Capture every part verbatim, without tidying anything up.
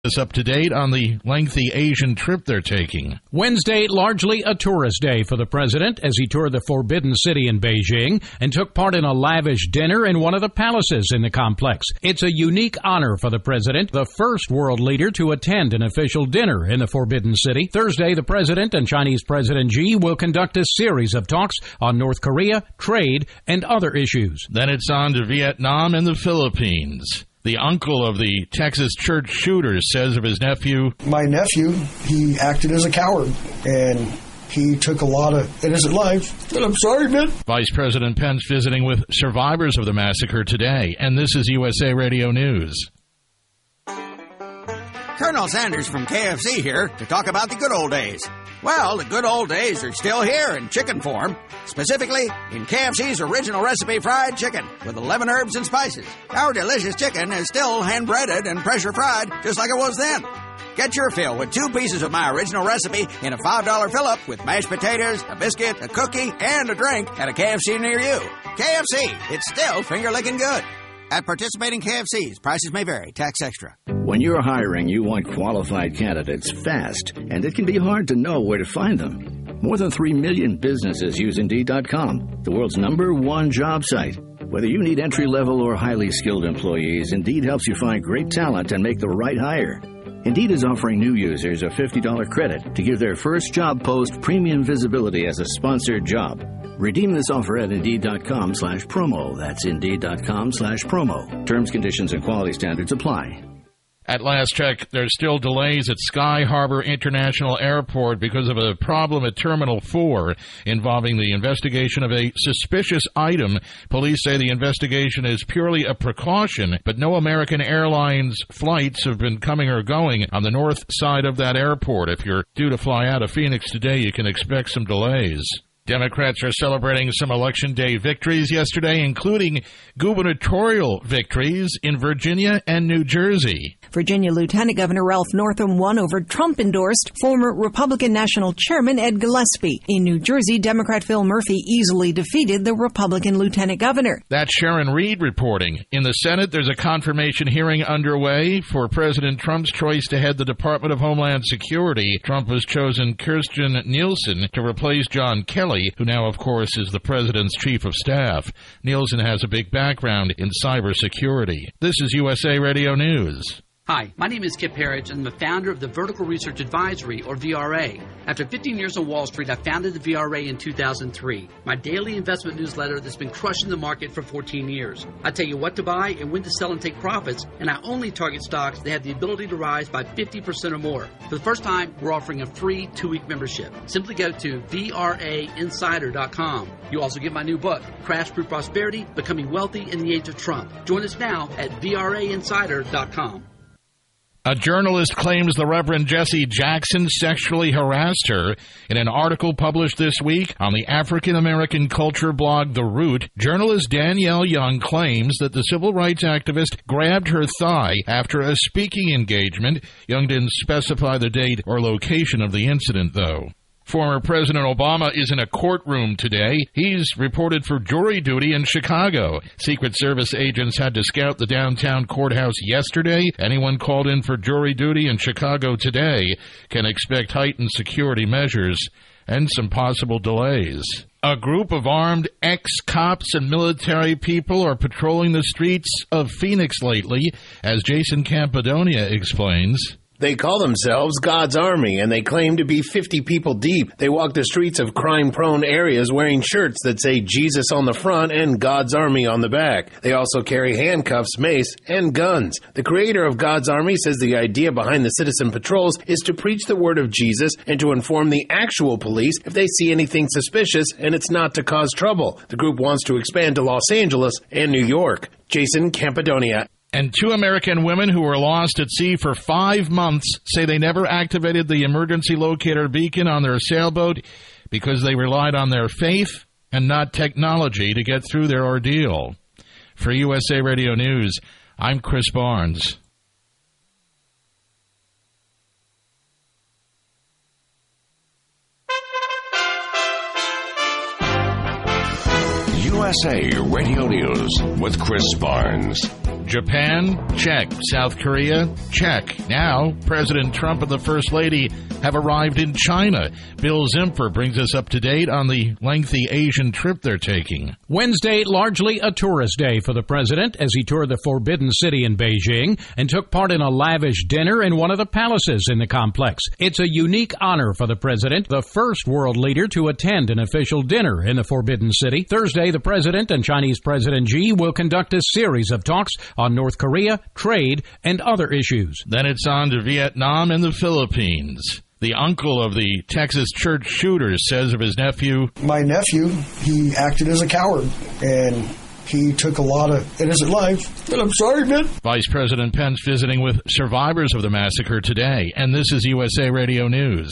Is up to date on the lengthy Asian trip they're taking. Wednesday, largely a tourist day for the president as he toured the Forbidden City in Beijing and took part in a lavish dinner in one of the palaces in the complex. It's a unique honor for the president, the first world leader to attend an official dinner in the Forbidden City. Thursday, the president and Chinese President Xi will conduct a series of talks on North Korea, trade, and other issues. Then it's on to Vietnam and the Philippines. The uncle of the Texas church shooter says of his nephew, My nephew, he acted as a coward, and he took a lot of innocent lives. And I'm sorry, man. Vice President Pence visiting with survivors of the massacre today. And this is U S A Radio News. Colonel Sanders from K F C here to talk about the good old days. Well, the good old days are still here in chicken form. Specifically, in K F C's original recipe fried chicken with eleven herbs and spices. Our delicious chicken is still hand-breaded and pressure-fried just like it was then. Get your fill with two pieces of my original recipe in a five dollar fill-up with mashed potatoes, a biscuit, a cookie, and a drink at a K F C near you. K F C, it's still finger-licking good. At participating K F Cs, prices may vary. Tax extra. When you're hiring, you want qualified candidates fast, and it can be hard to know where to find them. More than three million businesses use Indeed dot com, the world's number one job site. Whether you need entry-level or highly skilled employees, Indeed helps you find great talent and make the right hire. Indeed is offering new users a fifty dollar credit to give their first job post premium visibility as a sponsored job. Redeem this offer at Indeed.com slash promo. That's Indeed.com slash promo. Terms, conditions, and quality standards apply. At last check, there's still delays at Sky Harbor International Airport because of a problem at Terminal four involving the investigation of a suspicious item. Police say the investigation is purely a precaution, but no American Airlines flights have been coming or going on the north side of that airport. If you're due to fly out of Phoenix today, you can expect some delays. Democrats are celebrating some Election Day victories yesterday, including gubernatorial victories in Virginia and New Jersey. Virginia Lieutenant Governor Ralph Northam won over Trump-endorsed former Republican National Chairman Ed Gillespie. In New Jersey, Democrat Phil Murphy easily defeated the Republican Lieutenant Governor. That's Sharon Reed reporting. In the Senate, there's a confirmation hearing underway for President Trump's choice to head the Department of Homeland Security. Trump has chosen Kirstjen Nielsen to replace John Kelly, who now, of course, is the president's chief of staff. Nielsen has a big background in cybersecurity. This is U S A Radio News. Hi, my name is Kip Harridge. I'm the founder of the Vertical Research Advisory, or V R A. After fifteen years on Wall Street, I founded the V R A in two thousand three, my daily investment newsletter that's been crushing the market for fourteen years. I tell you what to buy and when to sell and take profits, and I only target stocks that have the ability to rise by fifty percent or more. For the first time, we're offering a free two-week membership. Simply go to V R A insider dot com. You also get my new book, Crash Proof Prosperity, Becoming Wealthy in the Age of Trump. Join us now at V R A insider dot com. A journalist claims the Reverend Jesse Jackson sexually harassed her. In an article published this week on the African-American culture blog The Root, journalist Danielle Young claims that the civil rights activist grabbed her thigh after a speaking engagement. Young didn't specify the date or location of the incident, though. Former President Obama is in a courtroom today. He's reported for jury duty in Chicago. Secret Service agents had to scout the downtown courthouse yesterday. Anyone called in for jury duty in Chicago today can expect heightened security measures and some possible delays. A group of armed ex-cops and military people are patrolling the streets of Phoenix lately, as Jason Campidonia explains. They call themselves God's Army, and they claim to be fifty people deep. They walk the streets of crime-prone areas wearing shirts that say Jesus on the front and God's Army on the back. They also carry handcuffs, mace, and guns. The creator of God's Army says the idea behind the citizen patrols is to preach the word of Jesus and to inform the actual police if they see anything suspicious, and it's not to cause trouble. The group wants to expand to Los Angeles and New York. Jason Campidonia. And two American women who were lost at sea for five months say they never activated the emergency locator beacon on their sailboat because they relied on their faith and not technology to get through their ordeal. For U S A Radio News, I'm Chris Barnes. U S A Radio News with Chris Barnes. Japan? Check. South Korea? Check. Now, President Trump and the First Lady have arrived in China. Bill Zimfer brings us up to date on the lengthy Asian trip they're taking. Wednesday, largely a tourist day for the president as he toured the Forbidden City in Beijing and took part in a lavish dinner in one of the palaces in the complex. It's a unique honor for the president, the first world leader to attend an official dinner in the Forbidden City. Thursday, the president and Chinese President Xi will conduct a series of talks on North Korea, trade, and other issues. Then it's on to Vietnam and the Philippines. The uncle of the Texas church shooter says of his nephew, My nephew, he acted as a coward, and he took a lot of innocent life. And I'm sorry, man. Vice President Pence visiting with survivors of the massacre today. And this is U S A Radio News.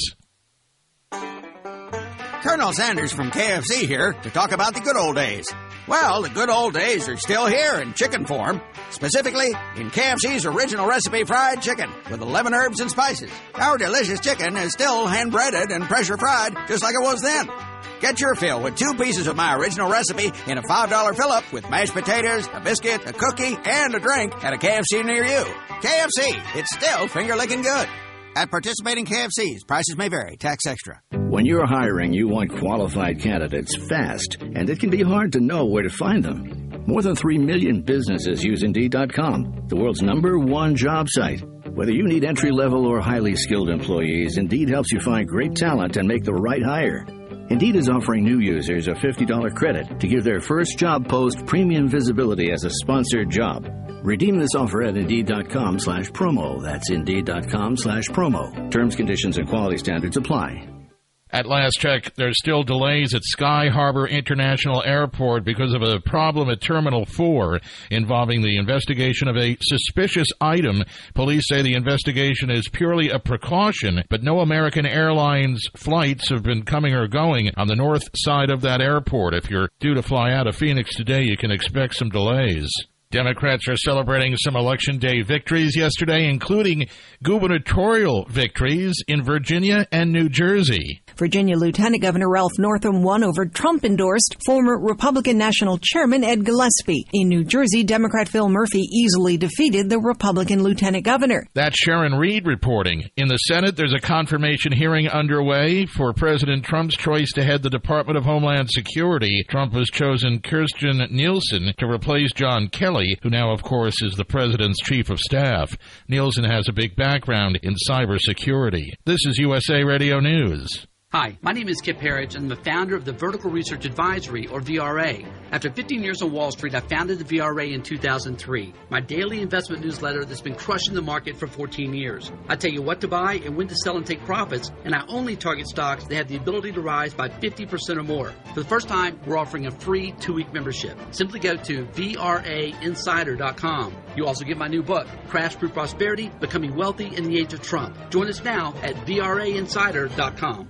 Colonel Sanders from K F C here to talk about the good old days. Well, the good old days are still here in chicken form. Specifically, in K F C's original recipe fried chicken with eleven herbs and spices. Our delicious chicken is still hand-breaded and pressure-fried just like it was then. Get your fill with two pieces of my original recipe in a five dollar fill-up with mashed potatoes, a biscuit, a cookie, and a drink at a K F C near you. K F C, it's still finger-licking good. At participating K F Cs, prices may vary, tax extra. When you're hiring, you want qualified candidates fast, and it can be hard to know where to find them. More than three million businesses use Indeed dot com, the world's number one job site. Whether you need entry-level or highly skilled employees, Indeed helps you find great talent and make the right hire. Indeed is offering new users a fifty dollar credit to give their first job post premium visibility as a sponsored job. Redeem this offer at Indeed.com slash promo. That's Indeed.com slash promo. Terms, conditions, and quality standards apply. At last check, there's still delays at Sky Harbor International Airport because of a problem at Terminal four involving the investigation of a suspicious item. Police say the investigation is purely a precaution, but no American Airlines flights have been coming or going on the north side of that airport. If you're due to fly out of Phoenix today, you can expect some delays. Democrats are celebrating some Election Day victories yesterday, including gubernatorial victories in Virginia and New Jersey. Virginia Lieutenant Governor Ralph Northam won over Trump-endorsed former Republican National Chairman Ed Gillespie. In New Jersey, Democrat Phil Murphy easily defeated the Republican Lieutenant Governor. That's Sharon Reed reporting. In the Senate, there's a confirmation hearing underway for President Trump's choice to head the Department of Homeland Security. Trump has chosen Kirstjen Nielsen to replace John Kelly, who now, of course, is the president's chief of staff. Nielsen has a big background in cybersecurity. This is U S A Radio News. Hi, my name is Kip Herridge, and I'm the founder of the Vertical Research Advisory, or V R A. After fifteen years on Wall Street, I founded the V R A in two thousand three, my daily investment newsletter that's been crushing the market for fourteen years. I tell you what to buy and when to sell and take profits, and I only target stocks that have the ability to rise by fifty percent or more. For the first time, we're offering a free two-week membership. Simply go to V R A insider dot com. You also get my new book, Crash Proof Prosperity, Becoming Wealthy in the Age of Trump. Join us now at V R A insider dot com.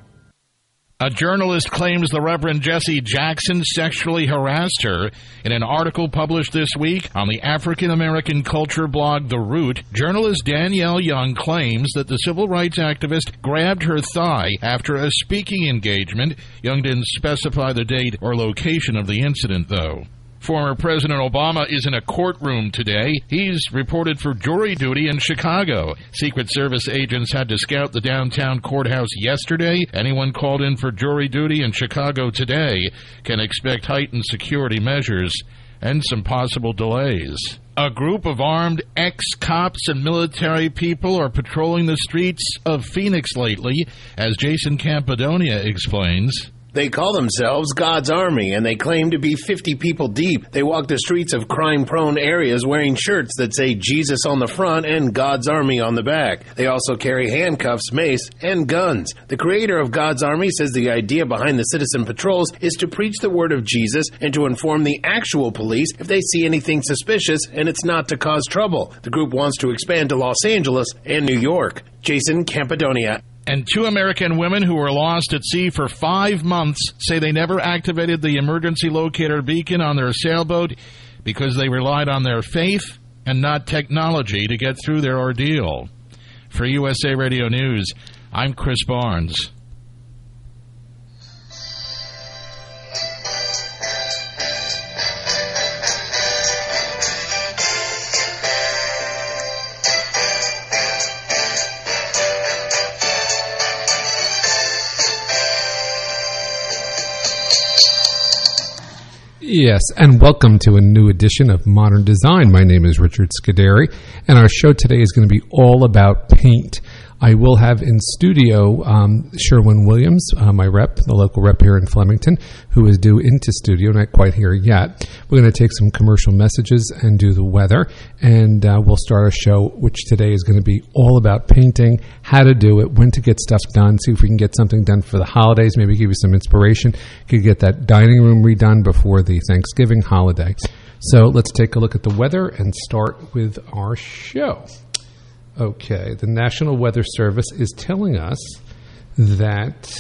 A journalist claims the Reverend Jesse Jackson sexually harassed her. In an article published this week on the African American culture blog The Root, journalist Danielle Young claims that the civil rights activist grabbed her thigh after a speaking engagement. Young didn't specify the date or location of the incident, though. Former President Obama is in a courtroom today. He's reported for jury duty in Chicago. Secret Service agents had to scout the downtown courthouse yesterday. Anyone called in for jury duty in Chicago today can expect heightened security measures and some possible delays. A group of armed ex-cops and military people are patrolling the streets of Phoenix lately, as Jason Campidonia explains. They call themselves God's Army, and they claim to be fifty people deep. They walk the streets of crime-prone areas wearing shirts that say Jesus on the front and God's Army on the back. They also carry handcuffs, mace, and guns. The creator of God's Army says the idea behind the citizen patrols is to preach the word of Jesus and to inform the actual police if they see anything suspicious, and it's not to cause trouble. The group wants to expand to Los Angeles and New York. Jason Campidonia. And two American women who were lost at sea for five months say they never activated the emergency locator beacon on their sailboat because they relied on their faith and not technology to get through their ordeal. For U S A Radio News, I'm Chris Barnes. Yes, and welcome to a new edition of Modern Design. My name is Richard Scuderi, and our show today is going to be all about paint. I will have in studio um, Sherwin Williams, uh, my rep, the local rep here in Flemington, who is due into studio, not quite here yet. We're going to take some commercial messages and do the weather, and uh, we'll start our show, which today is going to be all about painting, how to do it, when to get stuff done, see if we can get something done for the holidays, maybe give you some inspiration. Could get that dining room redone before the Thanksgiving holiday. So let's take a look at the weather and start with our show. Okay, the National Weather Service is telling us that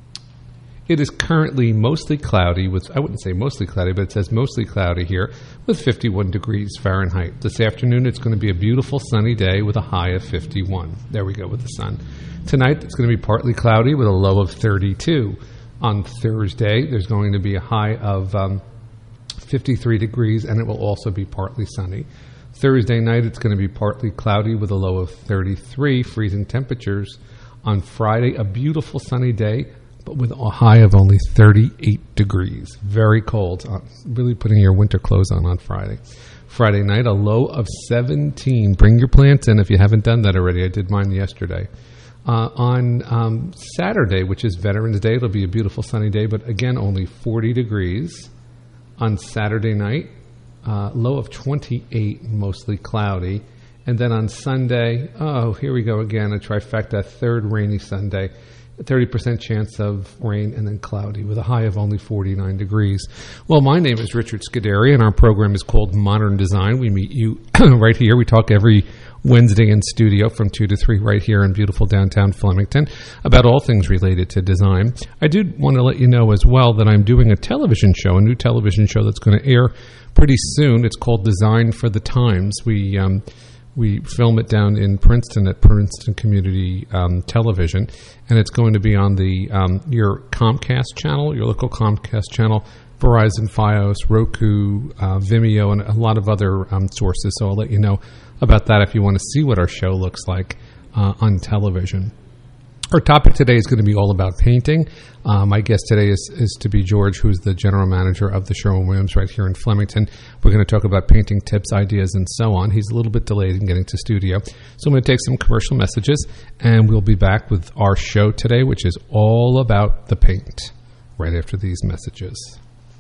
it is currently mostly cloudy with, I wouldn't say mostly cloudy, but it says mostly cloudy here with fifty-one degrees Fahrenheit. This afternoon it's going to be a beautiful sunny day with a high of fifty-one. There we go with the sun. Tonight it's going to be partly cloudy with a low of thirty-two. On Thursday there's going to be a high of um, fifty-three degrees, and it will also be partly sunny. Thursday night, it's going to be partly cloudy with a low of thirty-three, freezing temperatures. On Friday, a beautiful sunny day, but with a high of only thirty-eight degrees. Very cold. Uh, really putting your winter clothes on on Friday. Friday night, a low of seventeen. Bring your plants in if you haven't done that already. I did mine yesterday. Uh, on um, Saturday, which is Veterans Day, it'll be a beautiful sunny day, but again, only forty degrees. On Saturday night, Uh, low of twenty-eight, mostly cloudy. And then on Sunday, oh, here we go again, a trifecta, third rainy Sunday, thirty percent chance of rain, and then cloudy with a high of only forty-nine degrees. Well, my name is Richard Scuderi, and our program is called Modern Design. We meet you right here. We talk every Wednesday in studio from two to three right here in beautiful downtown Flemington about all things related to design. I do want to let you know as well that I'm doing a television show, a new television show that's going to air pretty soon. It's called Design for the Times. We um, we film it down in Princeton at Princeton Community um, Television, and it's going to be on the um, your Comcast channel, your local Comcast channel, Verizon, Fios, Roku, uh, Vimeo, and a lot of other um, sources. So I'll let you know about that if you want to see what our show looks like uh, on television. Our topic today is going to be all about painting. Uh, my guest today is, is to be George, who's the general manager of the Sherwin Williams right here in Flemington. We're going to talk about painting tips, ideas, and so on. He's a little bit delayed in getting to studio. So I'm going to take some commercial messages, and we'll be back with our show today, which is all about the paint, right after these messages.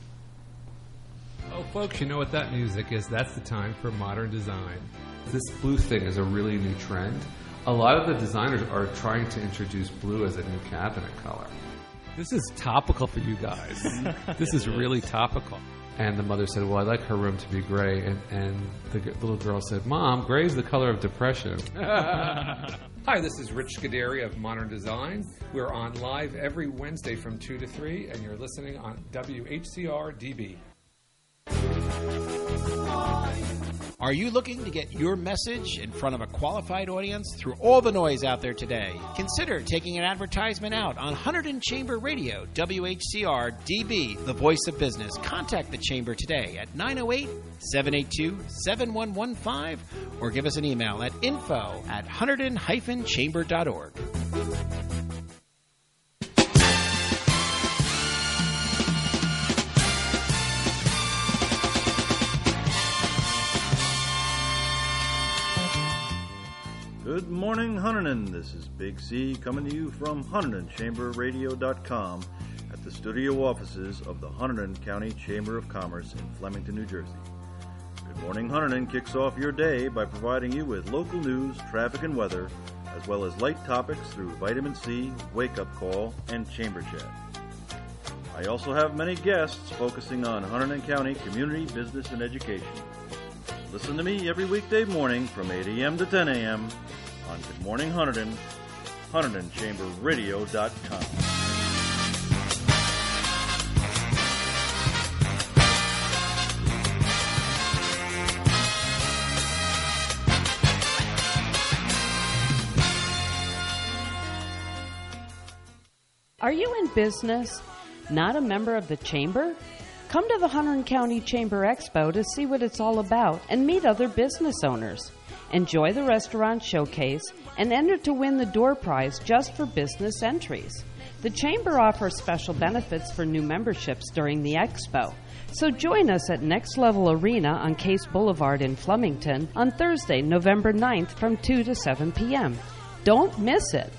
Oh, folks, you know what that music is. That's the time for Modern Design. This blue thing is a really new trend. A lot of the designers are trying to introduce blue as a new cabinet color. This is topical for you guys. This is really topical. And the mother said, well, I'd like her room to be gray. And, and the g- little girl said, Mom, gray is the color of depression. Hi, this is Rich Scuderi of Modern Design. We're on live every Wednesday from two to three, and you're listening on W H C R D B. Are you looking to get your message in front of a qualified audience through all the noise out there today? Consider taking an advertisement out on Hunterdon Chamber Radio, W H C R D B, the voice of business. Contact the Chamber today at nine oh eight, seven eight two, seven one one five or give us an email at info at hunterdon dash chamber dot org. Good morning, Hunterdon. This is Big C coming to you from Hunterdon Chamber Radio dot com at the studio offices of the Hunterdon County Chamber of Commerce in Flemington, New Jersey. Good Morning Hunterdon kicks off your day by providing you with local news, traffic, and weather, as well as light topics through Vitamin C, Wake Up Call, and Chamber Chat. I also have many guests focusing on Hunterdon County community, business, and education. Listen to me every weekday morning from eight a.m. to ten a.m. on Good Morning Hunterdon, Hunterdon Chamber Radio dot com. Are you in business? Not a member of the Chamber? Come to the Hunterdon County Chamber Expo to see what it's all about and meet other business owners. Enjoy the restaurant showcase and enter to win the door prize just for business entries. The Chamber offers special benefits for new memberships during the Expo. So join us at Next Level Arena on Case Boulevard in Flemington on Thursday, November ninth from two to seven p.m. Don't miss it.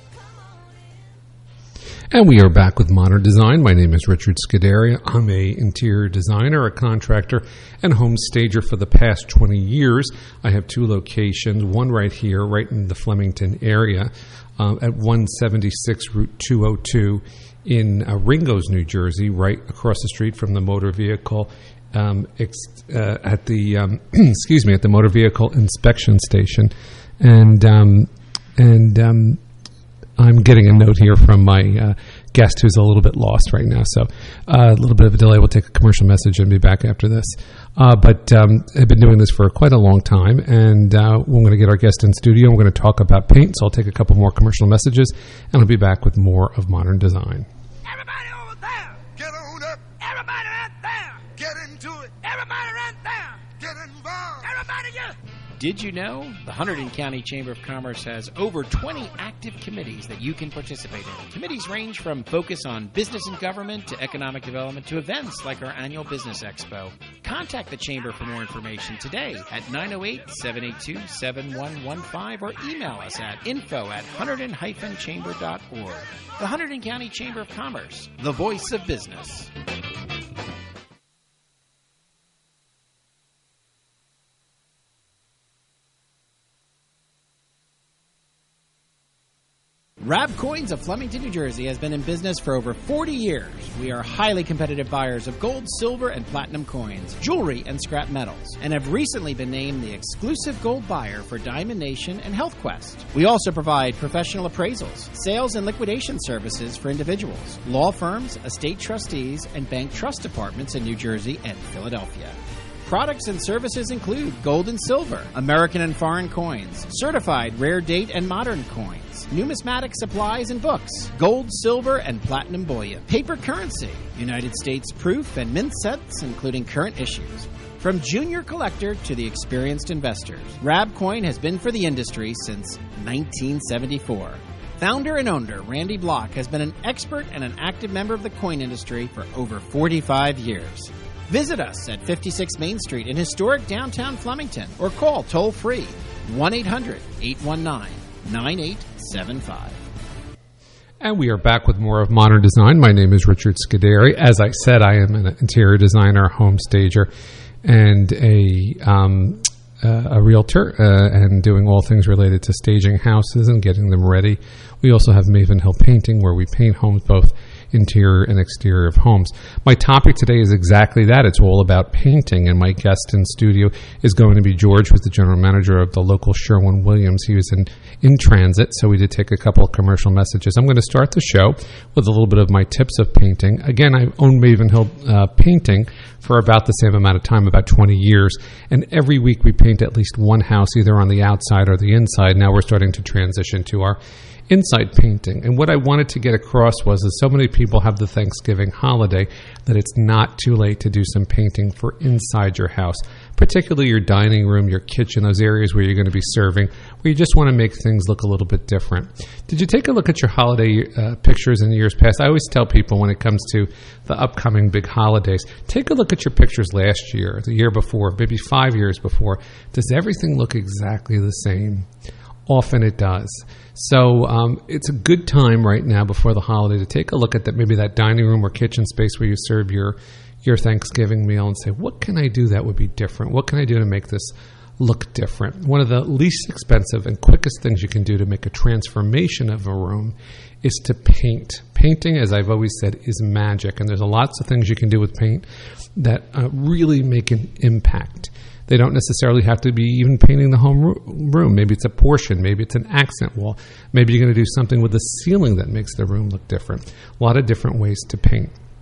And we are back with Modern Design. My name is Richard Scuderi. I'm a interior designer, a contractor, and home stager for the past twenty years. I have two locations, one right here, right in the Flemington area, uh, at one seventy-six Route two oh two in uh, Ringgoes, New Jersey, right across the street from the motor vehicle um, ex- uh, at the um, excuse me at the motor vehicle inspection station, and um, and. Um, I'm getting a note here from my uh, guest who's a little bit lost right now. So uh, a little bit of a delay. We'll take a commercial message and be back after this. Uh, but um, I've been doing this for quite a long time, and uh, we're going to get our guest in studio. We're going to talk about paint, so I'll take a couple more commercial messages, and I'll be back with more of Modern Design. Everybody over there, get on up. Everybody right there, get into it. Everybody right there, get involved. Everybody, yeah. Did you know the Hunterdon County Chamber of Commerce has over twenty active committees that you can participate in? Committees range from focus on business and government to economic development to events like our annual Business Expo. Contact the Chamber for more information today at nine oh eight, seven eight two, seven one one five or email us at info at hunterdon dash chamber dot org. The Hunterdon County Chamber of Commerce, the voice of business. Rab Coins of Flemington, New Jersey has been in business for over forty years. We are highly competitive buyers of gold, silver, and platinum coins, jewelry, and scrap metals, and have recently been named the exclusive gold buyer for Diamond Nation and Health Quest. We also provide professional appraisals, sales and liquidation services for individuals, law firms, estate trustees, and bank trust departments in New Jersey and Philadelphia. Products and services include gold and silver, American and foreign coins, certified rare date and modern coins, numismatic supplies and books, gold, silver, and platinum bullion, paper currency, United States proof and mint sets, including current issues. From junior collector to the experienced investors, Rab Coin has been for the industry since nineteen seventy-four. Founder and owner Randy Block has been an expert and an active member of the coin industry for over forty-five years. Visit us at fifty-six Main Street in historic downtown Flemington or call toll-free one eight hundred, eight one nine, nine eight seven five. And we are back with more of Modern Design. My name is Richard Scuderi. As I said, I am an interior designer, home stager, and a um, uh, a realtor, uh, and doing all things related to staging houses and getting them ready. We also have Maven Hill Painting, where we paint homes both interior and exterior of homes. My topic today is exactly that. It's all about painting, and my guest in studio is going to be George, who's the general manager of the local Sherwin-Williams. He was in, in transit, so we did take a couple of commercial messages. I'm going to start the show with a little bit of my tips of painting. Again, I've owned Maven Hill uh, Painting for about the same amount of time, about twenty years, and every week we paint at least one house, either on the outside or the inside. Now we're starting to transition to our inside painting. And what I wanted to get across was that so many people have the Thanksgiving holiday that it's not too late to do some painting for inside your house, particularly your dining room, your kitchen, those areas where you're going to be serving, where you just want to make things look a little bit different. Did you take a look at your holiday uh, pictures in years past? I always tell people when it comes to the upcoming big holidays, take a look at your pictures last year, the year before, maybe five years before. Does everything look exactly the same? Often it does. So um, it's a good time right now before the holiday to take a look at that, maybe that dining room or kitchen space where you serve your your Thanksgiving meal, and say, what can I do that would be different? What can I do to make this look different? One of the least expensive and quickest things you can do to make a transformation of a room is to paint. Painting, as I've always said, is magic, and there's lots of things you can do with paint that uh, really make an impact. They don't necessarily have to be even painting the home room. Maybe it's a portion. Maybe it's an accent wall. Maybe you're going to do something with the ceiling that makes the room look different. A lot of different ways to paint.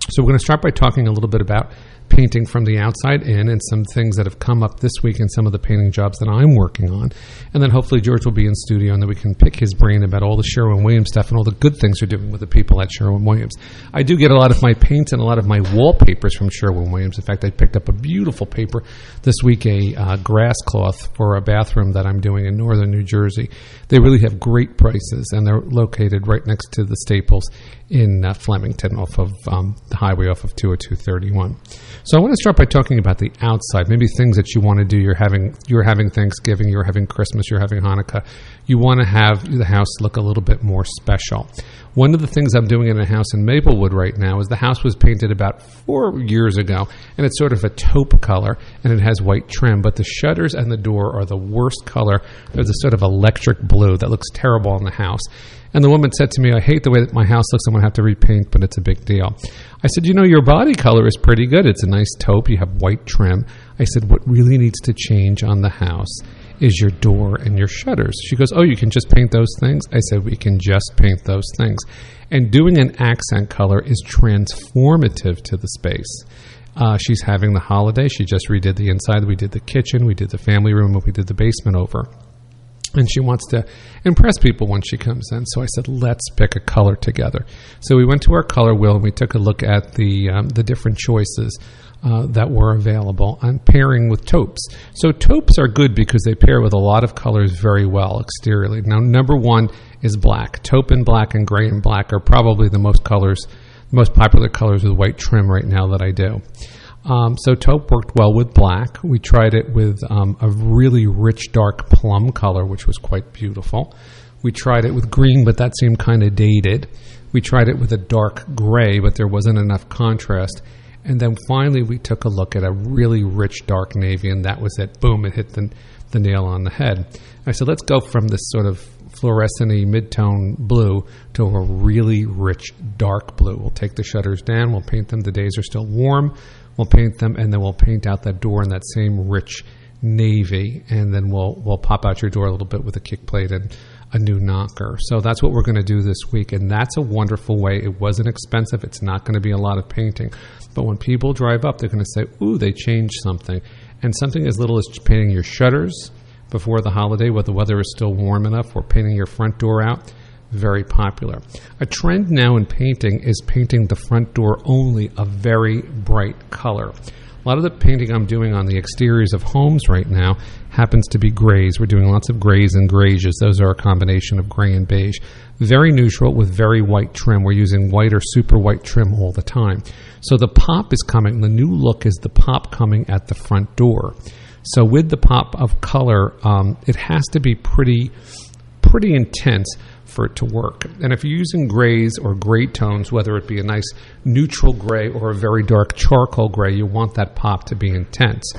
So we're going to start by talking a little bit about painting from the outside in and some things that have come up this week in some of the painting jobs that I'm working on. And then hopefully George will be in studio and then we can pick his brain about all the Sherwin-Williams stuff and all the good things they're doing with the people at Sherwin-Williams. I do get a lot of my paints and a lot of my wallpapers from Sherwin-Williams. In fact, I picked up a beautiful paper this week, a uh, grass cloth for a bathroom that I'm doing in northern New Jersey. They really have great prices and they're located right next to the Staples in uh, Flemington off of um, the highway off of two oh two thirty-one. So I want to start by talking about the outside, maybe things that you want to do. You're having you're having Thanksgiving, you're having Christmas, you're having Hanukkah. You want to have the house look a little bit more special. One of the things I'm doing in a house in Maplewood right now is the house was painted about four years ago, and it's sort of a taupe color, and it has white trim, but the shutters and the door are the worst color. There's a sort of electric blue that looks terrible on the house. And the woman said to me, I hate the way that my house looks. I'm going to have to repaint, but it's a big deal. I said, you know, your body color is pretty good. It's a nice taupe. You have white trim. I said, what really needs to change on the house is your door and your shutters. She goes, oh, you can just paint those things? I said, we can just paint those things. And doing an accent color is transformative to the space. Uh, she's having the holiday. She just redid the inside. We did the kitchen. We did the family room. And we did the basement over. And she wants to impress people when she comes in. So I said, let's pick a color together. So we went to our color wheel and we took a look at the um, the different choices uh, that were available on pairing with taupes. So taupes are good because they pair with a lot of colors very well exteriorly. Now, number one is black. Taupe and black and gray and black are probably the most colors, most popular colors with white trim right now that I do. Um, so taupe worked well with black. We tried it with um, a really rich dark plum color, which was quite beautiful. We tried it with green, but that seemed kind of dated. We tried it with a dark gray, but there wasn't enough contrast. And then finally we took a look at a really rich dark navy, and that was it. Boom, it hit the, the nail on the head. I said, let's go from this sort of fluorescent-y mid-tone blue to a really rich dark blue. We'll take the shutters down. We'll paint them. The days are still warm. We'll paint them, and then we'll paint out that door in that same rich navy, and then we'll we'll pop out your door a little bit with a kick plate and a new knocker. So that's what we're going to do this week, and that's a wonderful way. It wasn't expensive. It's not going to be a lot of painting. But when people drive up, they're going to say, ooh, they changed something. And something as little as painting your shutters before the holiday, where the weather is still warm enough, or painting your front door out, very popular. A trend now in painting is painting the front door only a very bright color. A lot of the painting I'm doing on the exteriors of homes right now happens to be grays. We're doing lots of grays and grays. Those are a combination of gray and beige. Very neutral with very white trim. We're using white or super white trim all the time. So the pop is coming. The new look is the pop coming at the front door. So with the pop of color, um, it has to be pretty, pretty intense for it to work. And if you're using grays or gray tones, whether it be a nice neutral gray or a very dark charcoal gray, you want that pop to be intense.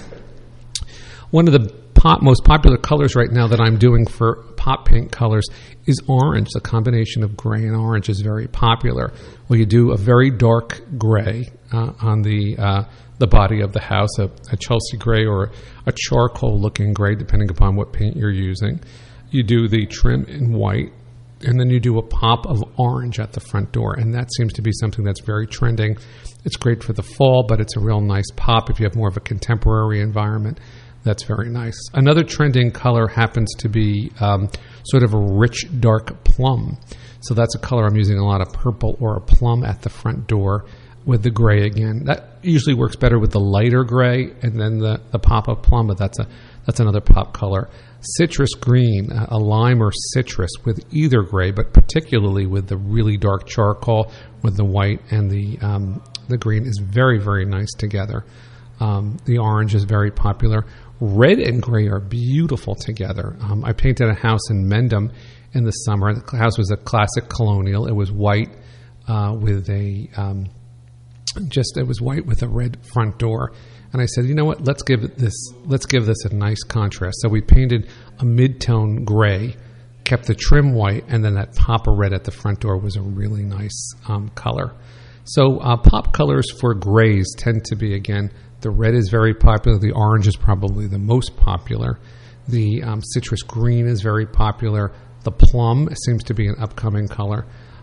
One of the pop, most popular colors right now that I'm doing for pop paint colors is orange. The combination of gray and orange is very popular. Well, you do a very dark gray uh, on the uh, the body of the house, a, a Chelsea gray or a charcoal-looking gray, depending upon what paint you're using. You do the trim in white, and then you do a pop of orange at the front door, and that seems to be something that's very trending. It's great for the fall, but it's a real nice pop if you have more of a contemporary environment. That's very nice. Another trending color happens to be um, sort of a rich, dark plum. So that's a color I'm using a lot of purple or a plum at the front door with the gray again. That usually works better with the lighter gray and then the, the pop of plum, but that's a that's another pop color. Citrus green, a lime or citrus with either gray, but particularly with the really dark charcoal with the white and the um, the green is very, very nice together. Um, the orange is very popular. Red and gray are beautiful together. Um, I painted a house in Mendham in the summer. The house was a classic colonial. It was white uh, with a um, just it was white with a red front door. And I said, you know what? Let's give it this. Let's give this a nice contrast. So we painted a mid-tone gray, kept the trim white, and then that pop of red at the front door was a really nice um, color. So uh, pop colors for grays tend to be, again, the red is very popular. The orange is probably the most popular. The um, citrus green is very popular. The plum seems to be an upcoming color.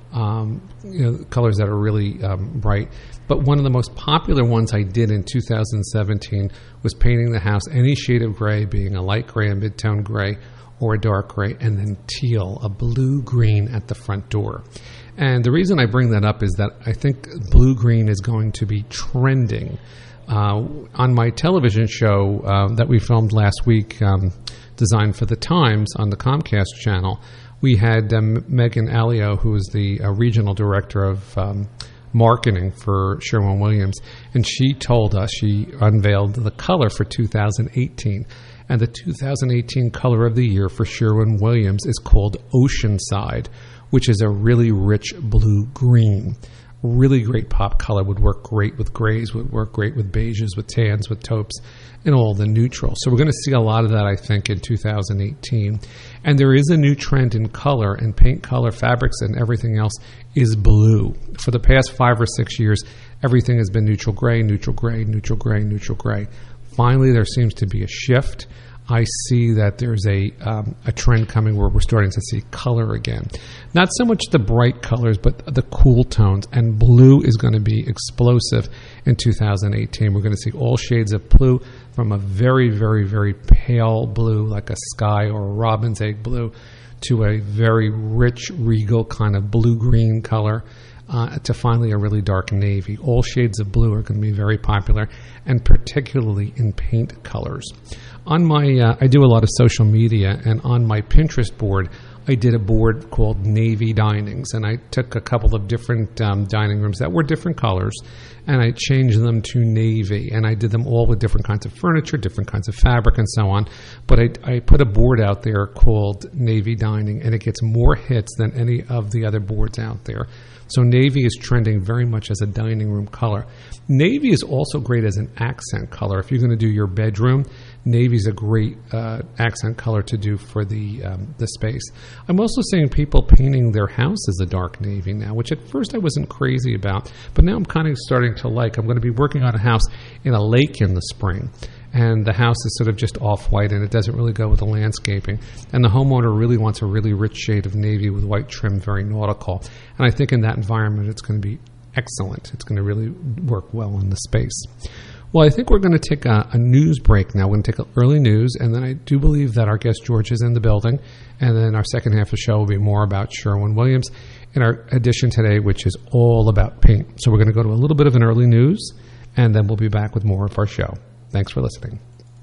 um, you know, colors that are really um, bright. But one of the most popular ones I did in two thousand seventeen was painting the house any shade of gray, being a light gray, a mid-tone gray, or a dark gray, and then teal, a blue-green at the front door. And the reason I bring that up is that I think blue-green is going to be trending. Uh, on my television show uh, that we filmed last week, um, Designed for the Times on the Comcast channel, we had um, Megan Alio, who is the uh, regional director of um, marketing for Sherwin-Williams, and she told us, she unveiled the color for two thousand eighteen. And the two thousand eighteen color of the year for Sherwin-Williams is called Oceanside, which is a really rich blue-green. Really great pop color, would work great with grays, would work great with beiges, with tans, with taupes, and all the neutrals. So we're going to see a lot of that, I think, in two thousand eighteen. And there is a new trend in color, and paint color, fabrics, and everything else is blue. For the past five or six years, everything has been neutral gray, neutral gray, neutral gray, neutral gray. Finally, there seems to be a shift. I see that there's a um, a trend coming where we're starting to see color again. Not so much the bright colors, but the cool tones. And blue is going to be explosive in two thousand eighteen. We're going to see all shades of blue, from a very, very, very pale blue, like a sky or a robin's egg blue, to a very rich, regal kind of blue-green color, uh, to finally a really dark navy. All shades of blue are going to be very popular, and particularly in paint colors. On my, uh, I do a lot of social media, and on my Pinterest board, I did a board called Navy Dinings, and I took a couple of different um, dining rooms that were different colors, and I changed them to navy, and I did them all with different kinds of furniture, different kinds of fabric, and so on. But I, I put a board out there called Navy Dining, and it gets more hits than any of the other boards out there. So navy is trending very much as a dining room color. Navy is also great as an accent color. If you're going to do your bedroom, navy is a great uh, accent color to do for the um, the space. I'm also seeing people painting their house as a dark navy now, which at first I wasn't crazy about, but now I'm kind of starting to like. I'm going to be working on a house in a lake in the spring, and the house is sort of just off-white, and it doesn't really go with the landscaping. And the homeowner really wants a really rich shade of navy with white trim, very nautical. And I think in that environment, it's going to be excellent. It's going to really work well in the space. Well, I think we're going to take a, a news break now. We're going to take early news, and then I do believe that our guest George is in the building, and then our second half of the show will be more about Sherwin-Williams in our edition today, which is all about paint. So we're going to go to a little bit of an early news, and then we'll be back with more of our show. Thanks for listening.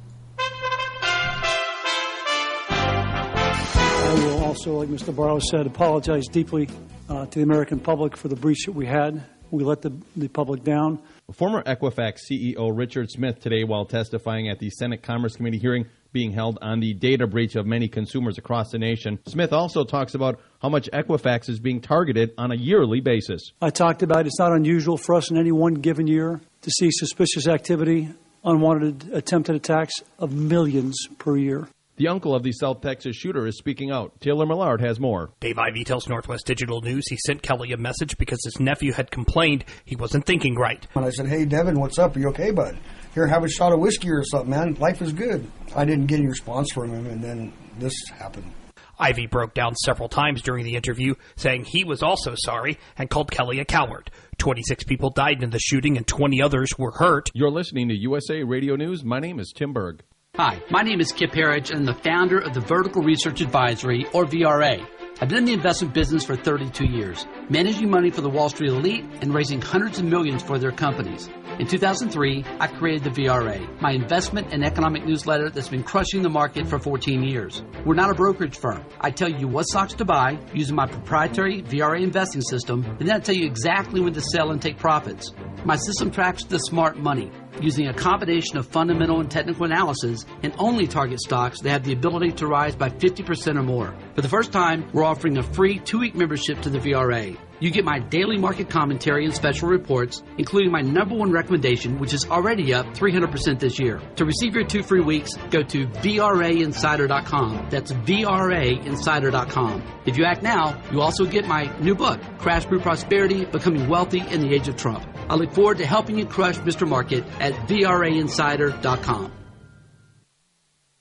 I will also, like Mister Barlow said, apologize deeply uh, to the American public for the breach that we had. We let the, the public down. Former Equifax C E O Richard Smith today, while testifying at the Senate Commerce Committee hearing being held on the data breach of many consumers across the nation. Smith also talks about how much Equifax is being targeted on a yearly basis. I talked about it's not unusual for us in any one given year to see suspicious activity, unwanted attempted attacks of millions per year. The uncle of the South Texas shooter is speaking out. Taylor Millard has more. Dave Ivey tells Northwest Digital News he sent Kelly a message because his nephew had complained he wasn't thinking right. And I said, hey, Devin, what's up? Are you okay, bud? Here, have a shot of whiskey or something, man. Life is good. I didn't get any response from him, and then this happened. Ivey broke down several times during the interview, saying he was also sorry and called Kelly a coward. twenty-six people died in the shooting and twenty others were hurt. You're listening to U S A Radio News. My name is Tim Berg. Hi, my name is Kip Harridge, and I'm the founder of the Vertical Research Advisory, or V R A. I've been in the investment business for thirty-two years, managing money for the Wall Street elite and raising hundreds of millions for their companies. In two thousand three, I created the V R A, my investment and economic newsletter that's been crushing the market for fourteen years. We're not a brokerage firm. I tell you what stocks to buy using my proprietary V R A investing system, and then I tell you exactly when to sell and take profits. My system tracks the smart money, using a combination of fundamental and technical analysis, and only target stocks that have the ability to rise by fifty percent or more. For the first time, we're offering a free two-week membership to the V R A. You get my daily market commentary and special reports, including my number one recommendation, which is already up three hundred percent this year. To receive your two free weeks, go to V R A insider dot com. That's V R A insider dot com. If you act now, you also get my new book, Crash Through Prosperity, Becoming Wealthy in the Age of Trump. I look forward to helping you crush Mister Market at V R A insider dot com.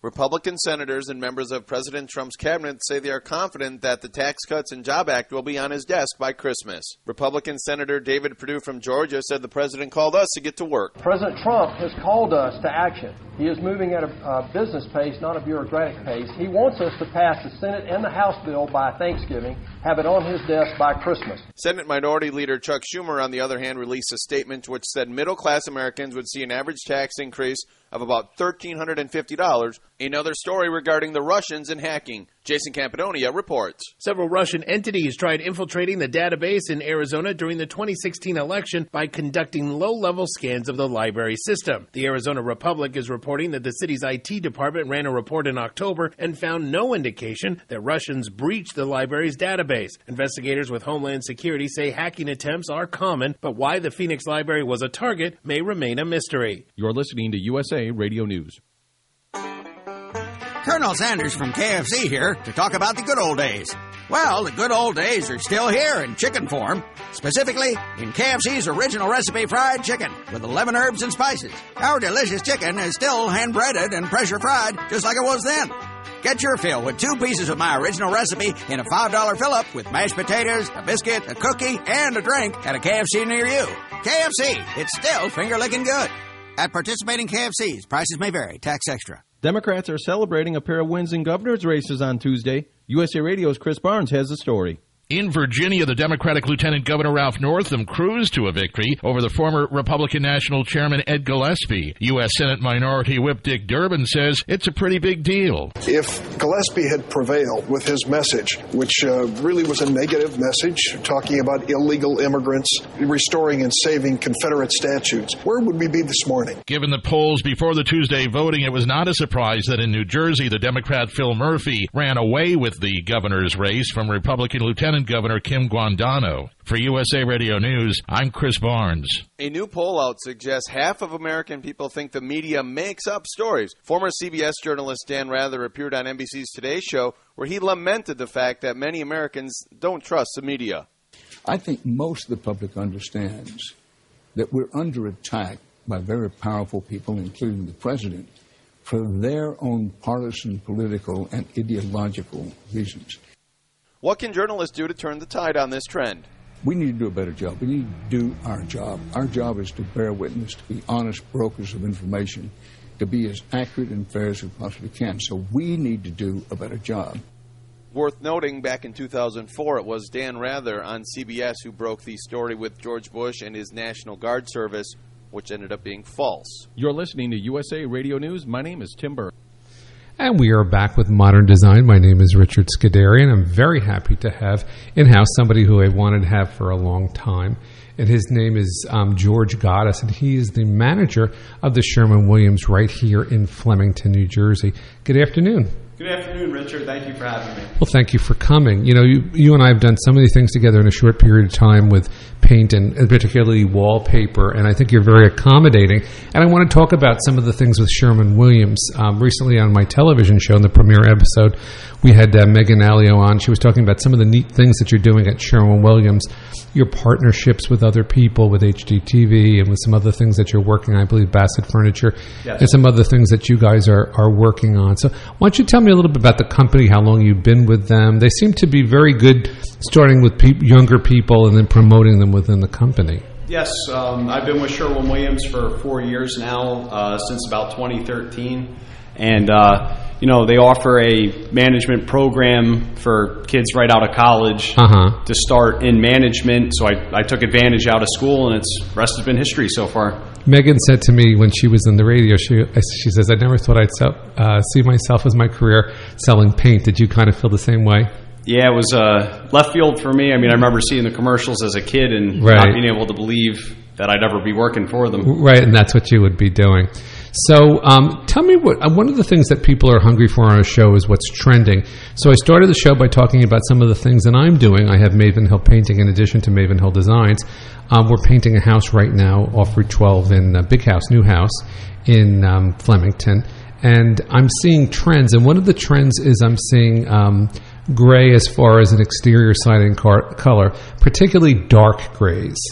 Republican senators and members of President Trump's cabinet say they are confident that the Tax Cuts and Job Act will be on his desk by Christmas. Republican Senator David Perdue from Georgia said the president called us to get to work. President Trump has called us to action. He is moving at a uh, business pace, not a bureaucratic pace. He wants us to pass the Senate and the House bill by Thanksgiving, have it on his desk by Christmas. Senate Minority Leader Chuck Schumer, on the other hand, released a statement which said middle-class Americans would see an average tax increase of about one thousand three hundred fifty dollars. Another story regarding the Russians and hacking. Jason Campadonia reports. Several Russian entities tried infiltrating the database in Arizona during the twenty sixteen election by conducting low-level scans of the library system. The Arizona Republic is reporting that the city's I T department ran a report in October and found no indication that Russians breached the library's database. Investigators with Homeland Security say hacking attempts are common, but why the Phoenix Library was a target may remain a mystery. You're listening to U S A Radio News. Colonel Sanders from K F C here to talk about the good old days. Well, the good old days are still here in chicken form. Specifically, in K F C's original recipe fried chicken with eleven herbs and spices. Our delicious chicken is still hand-breaded and pressure-fried just like it was then. Get your fill with two pieces of my original recipe in a five dollar fill-up with mashed potatoes, a biscuit, a cookie, and a drink at a K F C near you. K F C, it's still finger-licking good. At participating K F Cs, prices may vary. Tax extra. Democrats are celebrating a pair of wins in governor's races on Tuesday. U S A Radio's Chris Barnes has the story. In Virginia, the Democratic Lieutenant Governor Ralph Northam cruised to a victory over the former Republican National Chairman Ed Gillespie. U S Senate Minority Whip Dick Durbin says it's a pretty big deal. If Gillespie had prevailed with his message, which uh, really was a negative message, talking about illegal immigrants, restoring and saving Confederate statutes, where would we be this morning? Given the polls before the Tuesday voting, it was not a surprise that in New Jersey, the Democrat Phil Murphy ran away with the governor's race from Republican Lieutenant Governor Kim Guandano. For U S A Radio News, I'm Chris Barnes. A new poll out suggests half of American people think the media makes up stories. Former C B S journalist Dan Rather appeared on N B C's Today Show where he lamented the fact that many Americans don't trust the media. I think most of the public understands that we're under attack by very powerful people, including the president, for their own partisan, political, and ideological reasons. What can journalists do to turn the tide on this trend? We need to do a better job. We need to do our job. Our job is to bear witness, to be honest brokers of information, to be as accurate and fair as we possibly can. So we need to do a better job. Worth noting, back in two thousand four, it was Dan Rather on C B S who broke the story with George Bush and his National Guard service, which ended up being false. You're listening to U S A Radio News. My name is Tim Burke. And we are back with Modern Design. My name is Richard Scuderi, and I'm very happy to have in-house somebody who I wanted to have for a long time. And his name is um, George Goddess, and he is the manager of the Sherwin-Williams right here in Flemington, New Jersey. Good afternoon. Good afternoon, Richard. Thank you for having me. Well, thank you for coming. You know, you, you and I have done so many things together in a short period of time with paint and, and particularly wallpaper, and I think you're very accommodating. And I want to talk about some of the things with Sherwin-Williams. Um, recently on my television show, in the premiere episode, we had uh, Megan Alio on. She was talking about some of the neat things that you're doing at Sherwin-Williams, your partnerships with other people, with H D T V, and with some other things that you're working on, I believe Bassett Furniture, yes, and some other things that you guys are, are working on. So why don't you tell me a little bit about the company, how long you've been with them. They seem to be very good starting with pe- younger people and then promoting them within the company. Yes, um, I've been with Sherwin-Williams for four years now, uh, since about twenty thirteen. And, uh, you know, they offer a management program for kids right out of college uh-huh. to start in management. So I, I took advantage out of school, and it's rest has been history so far. Megan said to me when she was in the radio, she she says, I never thought I'd sell, uh, see myself as my career selling paint. Did you kind of feel the same way? Yeah, it was uh, left field for me. I mean, I remember seeing the commercials as a kid and right. not being able to believe that I'd ever be working for them. Right, and that's what you would be doing. So um, tell me, what uh, one of the things that people are hungry for on our show is what's trending. So I started the show by talking about some of the things that I'm doing. I have Maven Hill Painting in addition to Maven Hill Designs. Um, we're painting a house right now off Route twelve in a big house, new house in um, Flemington. And I'm seeing trends. And one of the trends is I'm seeing um, gray as far as an exterior siding car- color, particularly dark grays.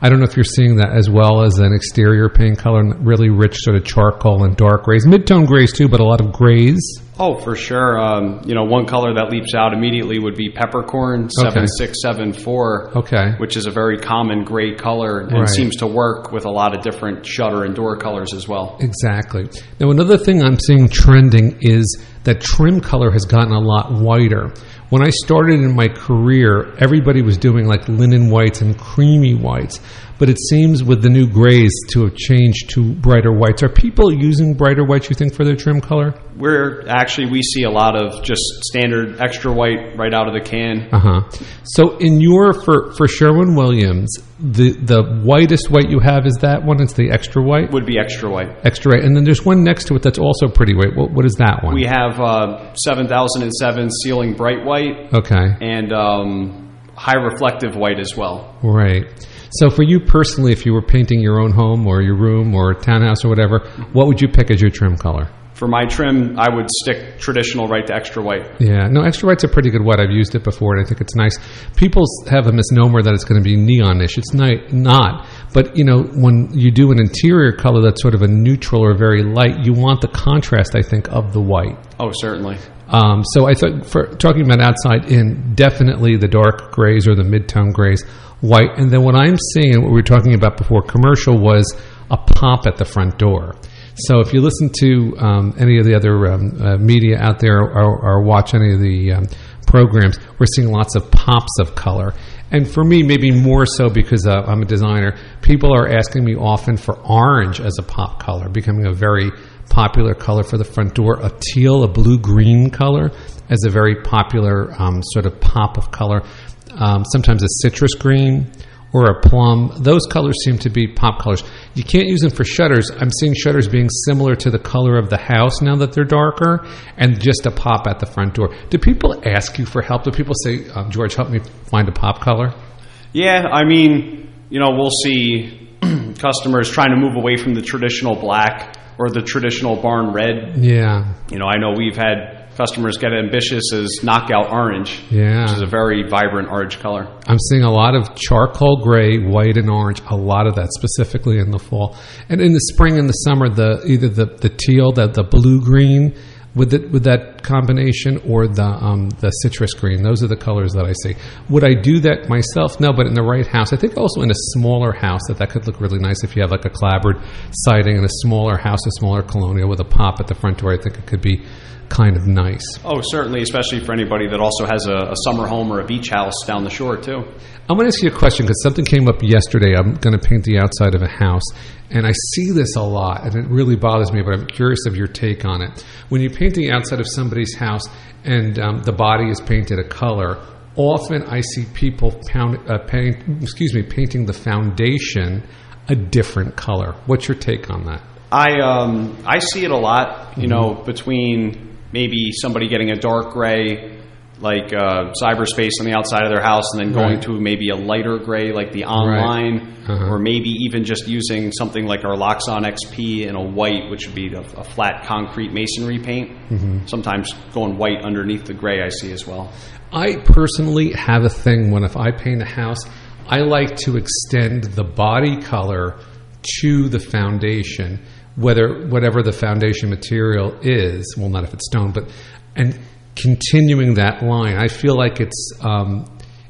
I don't know if you're seeing that as well as an exterior paint color, really rich sort of charcoal and dark grays, mid-tone grays too, but a lot of grays. Oh, for sure. Um, you know, one color that leaps out immediately would be peppercorn, seven six seven four, okay. which is a very common gray color and Right. seems to work with a lot of different shutter and door colors as well. Exactly. Now, another thing I'm seeing trending is that trim color has gotten a lot whiter. When I started in my career, everybody was doing like linen whites and creamy whites. But it seems with the new grays to have changed to brighter whites. Are people using brighter whites, you think, for their trim color? We're actually, we see a lot of just standard extra white right out of the can. Uh-huh. So in your, for, for Sherwin-Williams, the, the whitest white you have is that one? It's the extra white? Would be extra white. Extra white. And then there's one next to it that's also pretty white. What, what is that one? We have uh, seven thousand seven Ceiling Bright White. Okay. And um, High Reflective White as well. Right. So for you personally, if you were painting your own home or your room or townhouse or whatever, what would you pick as your trim color? For my trim, I would stick traditional right to extra white. Yeah, no, extra white's a pretty good white. I've used it before, and I think it's nice. People have a misnomer that it's going to be neonish. It's not, not. But, you know, when you do an interior color that's sort of a neutral or very light, you want the contrast, I think, of the white. Oh, certainly. Um, so I thought, for talking about outside in, definitely the dark grays or the mid-tone grays, white. And then what I'm seeing, what we were talking about before commercial, was a pop at the front door. So if you listen to um, any of the other um, uh, media out there or, or watch any of the um, programs, we're seeing lots of pops of color. And for me, maybe more so because uh, I'm a designer, people are asking me often for orange as a pop color, becoming a very popular color for the front door. A teal, a blue-green color as a very popular um, sort of pop of color. Um, sometimes a citrus green or a plum. Those colors seem to be pop colors. You can't use them for shutters. I'm seeing shutters being similar to the color of the house now that they're darker, and just a pop at the front door. Do people ask you for help? Do people say, um, George, help me find a pop color? Yeah, I mean, you know, we'll see customers trying to move away from the traditional black or the traditional barn red. Yeah. You know, I know we've had customers get ambitious as knockout orange, yeah. which is a very vibrant orange color. I'm seeing a lot of charcoal gray, white, and orange, a lot of that specifically in the fall. And in the spring and the summer, the either the, the teal, the, the blue-green with the, with that combination, or the um, the citrus green. Those are the colors that I see. Would I do that myself? No, but in the right house. I think also in a smaller house that that could look really nice if you have like a clapboard siding in a smaller house, a smaller colonial with a pop at the front door. I think it could be kind of nice. Oh, certainly, especially for anybody that also has a, a summer home or a beach house down the shore, too. I'm going to ask you a question because something came up yesterday. I'm going to paint the outside of a house, and I see this a lot, and it really bothers me, but I'm curious of your take on it. When you paint the outside of somebody's house and um, the body is painted a color, often I see people pound, uh, paint, excuse me, painting the foundation a different color. What's your take on that? I um, I see it a lot, you mm-hmm. know, between maybe somebody getting a dark gray, like uh, cyberspace on the outside of their house, and then going right. to maybe a lighter gray, like the online, right. uh-huh. or maybe even just using something like our Loxon X P in a white, which would be a, a flat concrete masonry paint. Mm-hmm. Sometimes going white underneath the gray I see as well. I personally have a thing when if I paint a house, I like to extend the body color to the foundation, whether whatever the foundation material is, well, not if it's stone, but and continuing that line. I feel like it's um,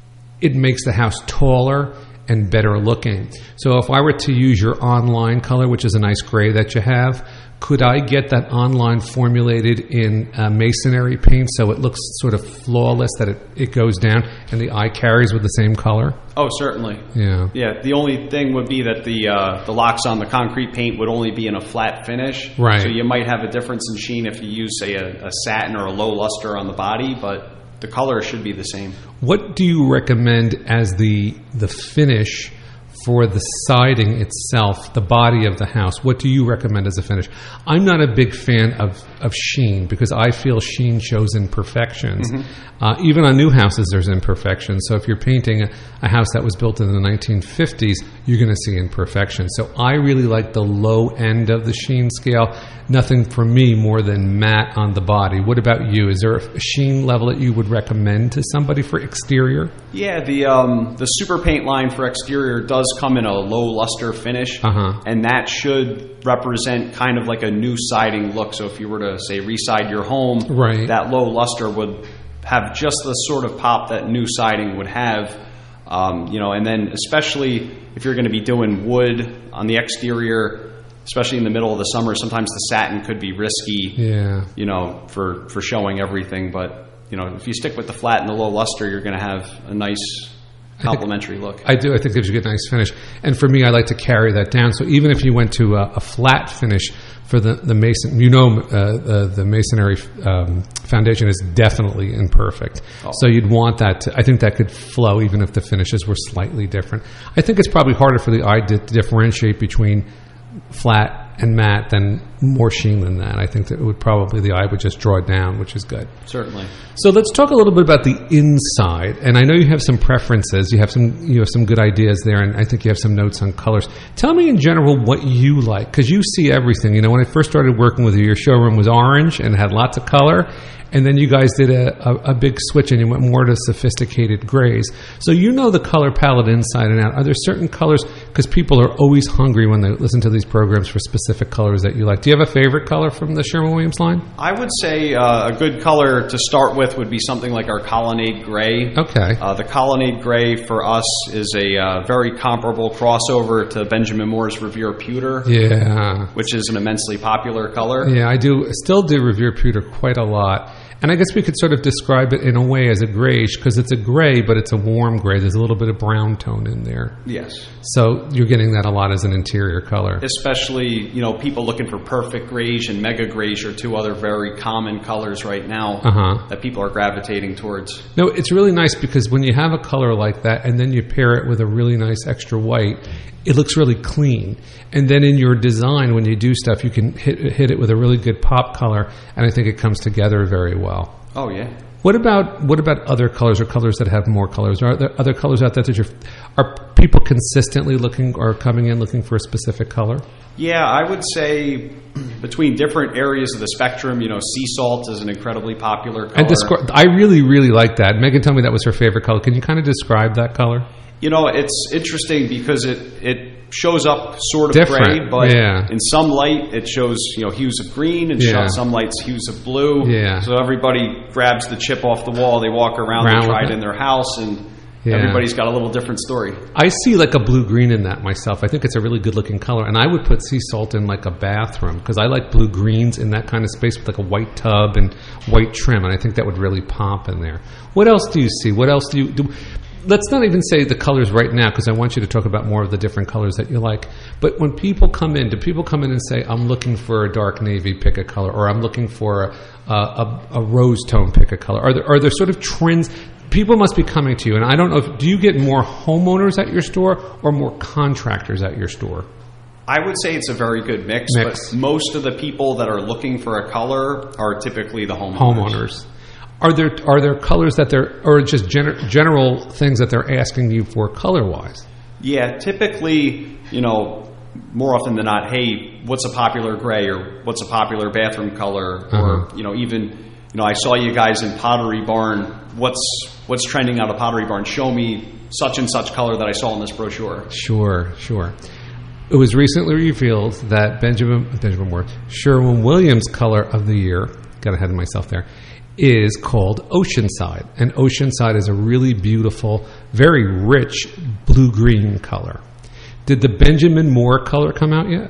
it makes the house taller and better looking. So if I were to use your online color, which is a nice gray that you have, could I get that online formulated in uh, masonry paint so it looks sort of flawless, that it, it goes down and the eye carries with the same color? Oh, certainly. Yeah. Yeah. The only thing would be that the uh, the locks on the concrete paint would only be in a flat finish. Right. So you might have a difference in sheen if you use, say, a, a satin or a low luster on the body, but the color should be the same. What do you recommend as the the finish for the siding itself, the body of the house? What do you recommend as a finish? I'm not a big fan of, of sheen because I feel sheen shows imperfections. Mm-hmm. Uh, even on new houses, there's imperfections. So if you're painting a, a house that was built in the nineteen fifties, you're going to see imperfections. So I really like the low end of the sheen scale. Nothing for me more than matte on the body. What about you? Is there a sheen level that you would recommend to somebody for exterior? Yeah, the um, the super paint line for exterior does does come in a low luster finish, Uh-huh. and that should represent kind of like a new siding look. So if you were to, say, reside your home, Right. that low luster would have just the sort of pop that new siding would have. Um, you know, and then especially if you're going to be doing wood on the exterior, especially in the middle of the summer, sometimes the satin could be risky, Yeah. you know, for, for showing everything. But, you know, if you stick with the flat and the low luster, you're going to have a nice complimentary look. I do. I think it gives you a good, nice finish. And for me, I like to carry that down. So even if you went to a, a flat finish for the, the mason, you know, uh, uh, the masonry um, foundation is definitely imperfect. Oh. So you'd want that to, I think that could flow even if the finishes were slightly different. I think it's probably harder for the eye to differentiate between flat and matte than more sheen than that. I think that it would probably, the eye would just draw it down, which is good. Certainly. So let's talk a little bit about the inside. And I know you have some preferences. You have some you have some good ideas there, and I think you have some notes on colors. Tell me in general what you like, because you see everything. You know, when I first started working with you, your showroom was orange and had lots of color. And then you guys did a, a, a big switch and you went more to sophisticated grays. So you know the color palette inside and out. Are there certain colors, because people are always hungry when they listen to these programs for specific colors that you like. Do you have a favorite color from the Sherwin-Williams line? I would say uh, a good color to start with would be something like our Colonnade Gray. Okay. Uh, the Colonnade Gray for us is a uh, very comparable crossover to Benjamin Moore's Revere Pewter. Yeah. Which is an immensely popular color. Yeah, I do still do Revere Pewter quite a lot. And I guess we could sort of describe it in a way as a grayish, because it's a gray, but it's a warm gray. There's a little bit of brown tone in there. Yes. So you're getting that a lot as an interior color. Especially, you know, people looking for perfect grays and mega grays are two other very common colors right now Uh-huh. that people are gravitating towards. No, it's really nice because when you have a color like that and then you pair it with a really nice extra white, it looks really clean. And then in your design, when you do stuff, you can hit, hit it with a really good pop color, and I think it comes together very well. Oh, yeah. What about what about other colors or colors that have more colors? Are there other colors out there that you're, are people consistently looking or coming in looking for a specific color? Yeah, I would say between different areas of the spectrum, you know, sea salt is an incredibly popular color. And descri- I really, really like that. Megan told me that was her favorite color. Can you kind of describe that color? You know, it's interesting because it, it shows up sort of Different, gray, but yeah. in some light it shows, you know, hues of green, and Yeah. some lights hues of blue. Yeah. So everybody grabs the chip off the wall, they walk around, Around they try with it it. in their house, and Yeah. everybody's got a little different story. I see like a blue-green in that myself. I think it's a really good-looking color. And I would put sea salt in like a bathroom because I like blue-greens in that kind of space with like a white tub and white trim. And I think that would really pop in there. What else do you see? What else do you do? Let's not even say the colors right now because I want you to talk about more of the different colors that you like. But when people come in, do people come in and say, I'm looking for a dark navy, pick a color, or I'm looking for a, a, a rose tone, pick a color? Are there, are there sort of trends? People must be coming to you, and I don't know, if, do you get more homeowners at your store or more contractors at your store? I would say it's a very good mix, Mix. but most of the people that are looking for a color are typically the homeowners. Homeowners. Are there are there colors that they're, or just gener- general things that they're asking you for color-wise? Yeah, typically, you know, more often than not, hey, what's a popular gray or what's a popular bathroom color? Uh-huh. Or, you know, even, you know, I saw you guys in Pottery Barn. What's what's trending out of Pottery Barn? Show me such and such color that I saw in this brochure. Sure, sure. It was recently revealed that Benjamin Benjamin Moore, Sherwin-Williams color of the year, got ahead of myself there, is called Oceanside. And Oceanside is a really beautiful, very rich blue-green color. Did the Benjamin Moore color come out yet?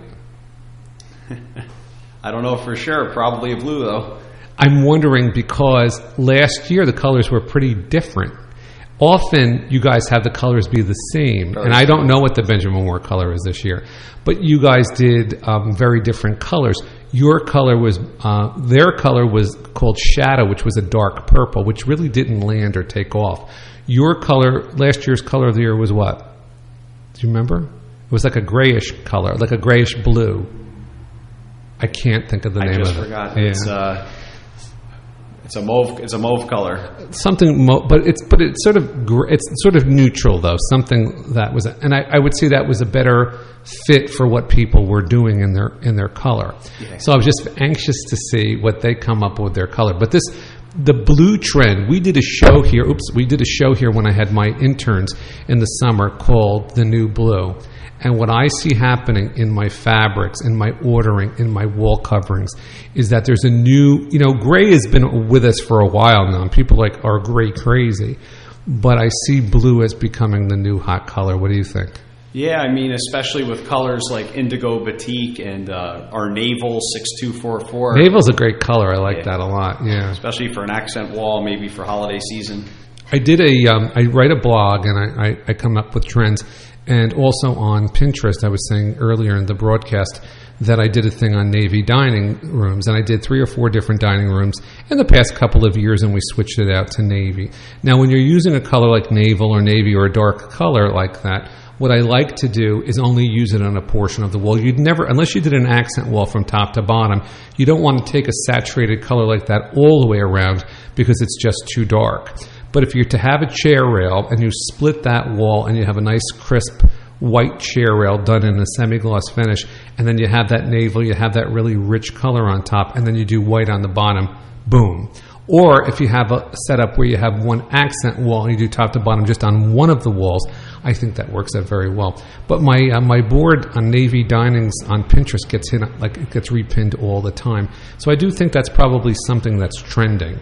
I don't know for sure. Probably a blue, though. I'm wondering because last year the colors were pretty different. Often you guys have the colors be the same, Very and I don't know what the Benjamin Moore color is this year, but you guys did um, very different colors. Your color was, uh, their color was called Shadow, which was a dark purple, which really didn't land or take off. Your color, last year's color of the year was what? Do you remember? It was like a grayish color, like a grayish blue. I can't think of the I name just of it. forgot. Yeah. It's uh, it's a mauve. It's a mauve color. Something, mo- but it's but it's sort of gr- it's sort of neutral though. Something that was, and I, I would say that was a better fit for what people were doing in their in their color. Yeah. So I was just anxious to see what they come up with their color. But this the blue trend. We did a show here. Oops, we did a show here when I had my interns in the summer called The New Blue. And what I see happening in my fabrics, in my ordering, in my wall coverings, is that there's a new, you know, gray has been with us for a while now, and people like are gray crazy. But I see blue as becoming the new hot color. What do you think? Yeah, I mean, especially with colors like Indigo Batik and uh, our Naval six two four four. Naval's a great color. I like yeah. that a lot, yeah. Especially for an accent wall, maybe for holiday season. I did a, um, I write a blog, and I, I, I come up with trends. And also on Pinterest, I was saying earlier in the broadcast that I did a thing on navy dining rooms, and I did three or four different dining rooms in the past couple of years, and we switched it out to navy. Now, when you're using a color like naval or navy or a dark color like that, what I like to do is only use it on a portion of the wall. You'd never, unless you did an accent wall from top to bottom, you don't want to take a saturated color like that all the way around because it's just too dark. But if you're to have a chair rail and you split that wall and you have a nice crisp white chair rail done in a semi-gloss finish, and then you have that naval, you have that really rich color on top, and then you do white on the bottom, boom. Or if you have a setup where you have one accent wall and you do top to bottom just on one of the walls, I think that works out very well. But my uh, my board on navy dinings on Pinterest gets hit, like it gets repinned all the time. So I do think that's probably something that's trending.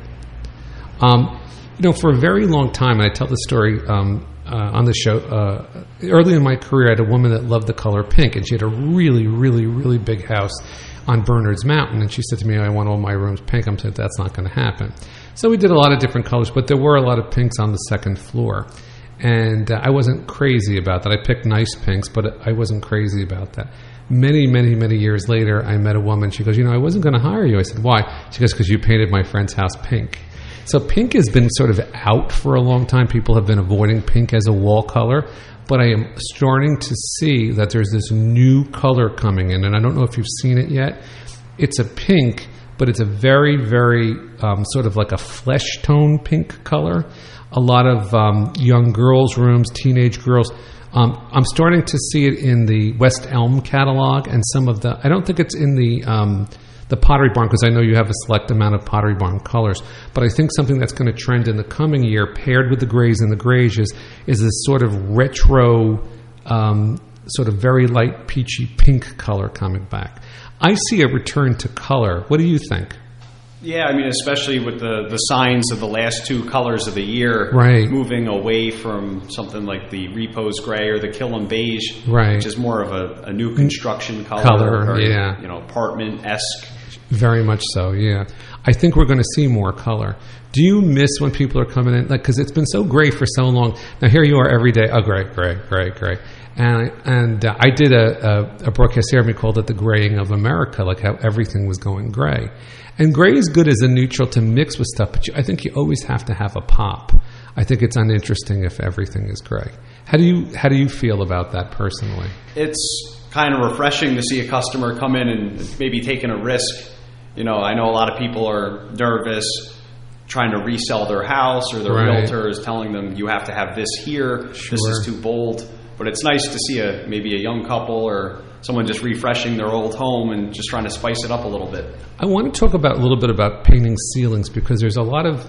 Um, you know, for a very long time, and I tell the story um, uh, on the show, uh, early in my career, I had a woman that loved the color pink, and she had a really, really, really big house on Bernard's Mountain, and she said to me, I want all my rooms pink. I'm saying, that's not going to happen. So we did a lot of different colors, but there were a lot of pinks on the second floor. And uh, I wasn't crazy about that. I picked nice pinks, but I wasn't crazy about that. Many, many, many years later, I met a woman. She goes, you know, I wasn't going to hire you. I said, why? She goes, because you painted my friend's house pink. So pink has been sort of out for a long time. People have been avoiding pink as a wall color. But I am starting to see that there's this new color coming in, and I don't know if you've seen it yet. It's a pink, but it's a very, very um, sort of like a flesh tone pink color. A lot of um, young girls' rooms, teenage girls. Um, I'm starting to see it in the West Elm catalog and some of the. I don't think it's in the um, the Pottery Barn because I know you have a select amount of Pottery Barn colors. But I think something that's going to trend in the coming year, paired with the grays and the grays, is this sort of retro, um, sort of very light peachy pink color coming back. I see a return to color. What do you think? Yeah, I mean, especially with the, the signs of the last two colors of the year, right, moving away from something like the Repose Gray or the Killam Beige, right, which is more of a, a new construction color, color or, yeah, you know, apartment-esque. Very much so, yeah. I think we're going to see more color. Do you miss when people are coming in? Like, because it's been so gray for so long. Now here you are every day. Oh, gray, gray, gray, gray. And and uh, I did a, a, a broadcast here. We called it the graying of America, like how everything was going gray. And gray is good as a neutral to mix with stuff, but you, I think you always have to have a pop. I think it's uninteresting if everything is gray. How do you how do you feel about that personally? It's kind of refreshing to see a customer come in and maybe taking a risk. You know, I know a lot of people are nervous trying to resell their house, or their right. realtor is telling them you have to have this here, sure. this is too bold. But it's nice to see a maybe a young couple or someone just refreshing their old home and just trying to spice it up a little bit. I want to talk about a little bit about painting ceilings because there's a lot of,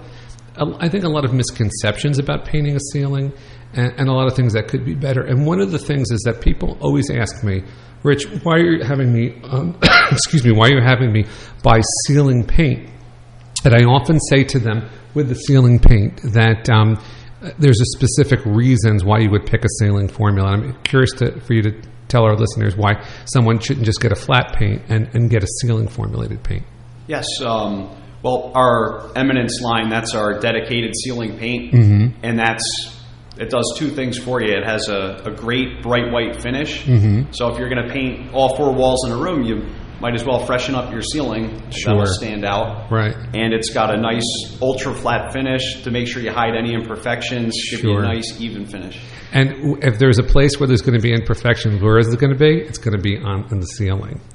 I think a lot of misconceptions about painting a ceiling and, and a lot of things that could be better. And one of the things is that people always ask me, Rich, why are you having me, um, excuse me, why are you having me buy ceiling paint? And I often say to them with the ceiling paint that um, there's a specific reasons why you would pick a ceiling formula. I'm curious to, for you to tell our listeners why someone shouldn't just get a flat paint and, and get a ceiling formulated paint. Yes. Um, well, our Eminence line, that's our dedicated ceiling paint. Mm-hmm. And that's it does two things for you. It has a, a great bright white finish. Mm-hmm. So if you're going to paint all four walls in a room, you might as well freshen up your ceiling. Sure. That'll stand out. Right. And it's got a nice ultra flat finish to make sure you hide any imperfections. Give Sure. you a nice even finish. And if there's a place where there's going to be imperfections, where is it going to be? It's going to be on, on the ceiling.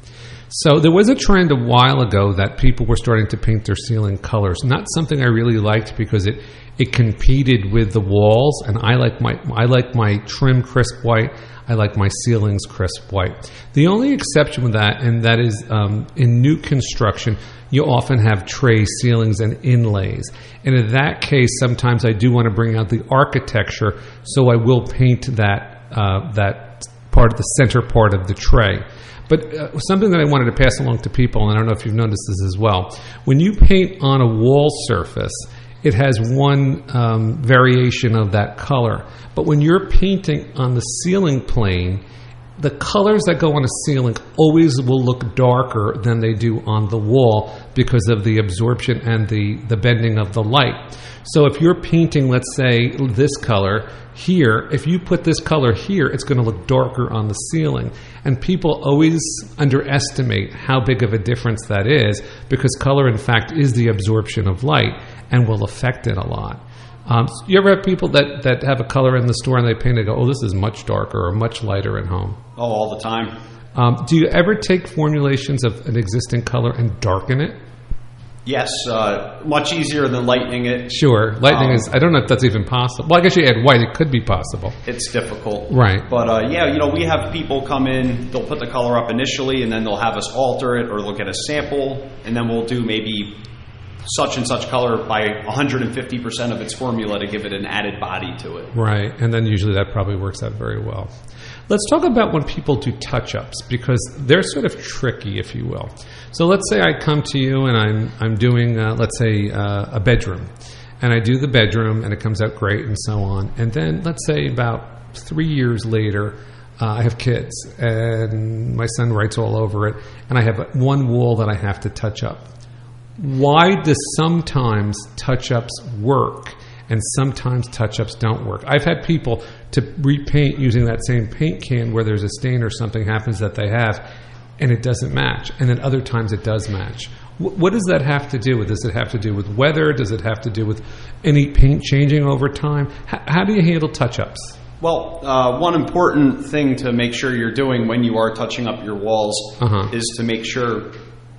So there was a trend a while ago that people were starting to paint their ceiling colors. Not something I really liked because it, it competed with the walls, and I like my I like my trim crisp white. I like my ceilings crisp white. The only exception with that, and that is um, in new construction, you often have tray ceilings and inlays. And in that case, sometimes I do want to bring out the architecture, so I will paint that uh, that part of the center part of the tray. But uh, something that I wanted to pass along to people, and I don't know if you've noticed this as well, when you paint on a wall surface, it has one um, variation of that color. But when you're painting on the ceiling plane, the colors that go on a ceiling always will look darker than they do on the wall because of the absorption and the, the bending of the light. So if you're painting, let's say, this color here, if you put this color here, it's going to look darker on the ceiling. And people always underestimate how big of a difference that is because color, in fact, is the absorption of light and will affect it a lot. Um, so you ever have people that, that have a color in the store and they paint it and go, oh, this is much darker or much lighter at home? Oh, all the time. Um, do you ever take formulations of an existing color and darken it? Yes, uh, much easier than lightening it. Sure. Lightening um, is, I don't know if that's even possible. Well, I guess you add white, it could be possible. It's difficult. Right. But uh, yeah, you know, we have people come in, they'll put the color up initially, and then they'll have us alter it or look at a sample, and then we'll do maybe such and such color by one hundred fifty percent of its formula to give it an added body to it. Right, and then usually that probably works out very well. Let's talk about when people do touch-ups, because they're sort of tricky, if you will. So let's say I come to you and I'm I'm doing, uh, let's say, uh, a bedroom. And I do the bedroom and it comes out great and so on. And then let's say about three years later, uh, I have kids and my son writes all over it. And I have one wall that I have to touch up. Why does sometimes touch-ups work and sometimes touch-ups don't work? I've had people to repaint using that same paint can where there's a stain or something happens that they have, and it doesn't match. And then other times it does match. W- what does that have to do with? Does it have to do with weather? Does it have to do with any paint changing over time? H- how do you handle touch-ups? Well, uh, one important thing to make sure you're doing when you are touching up your walls uh-huh. is to make sure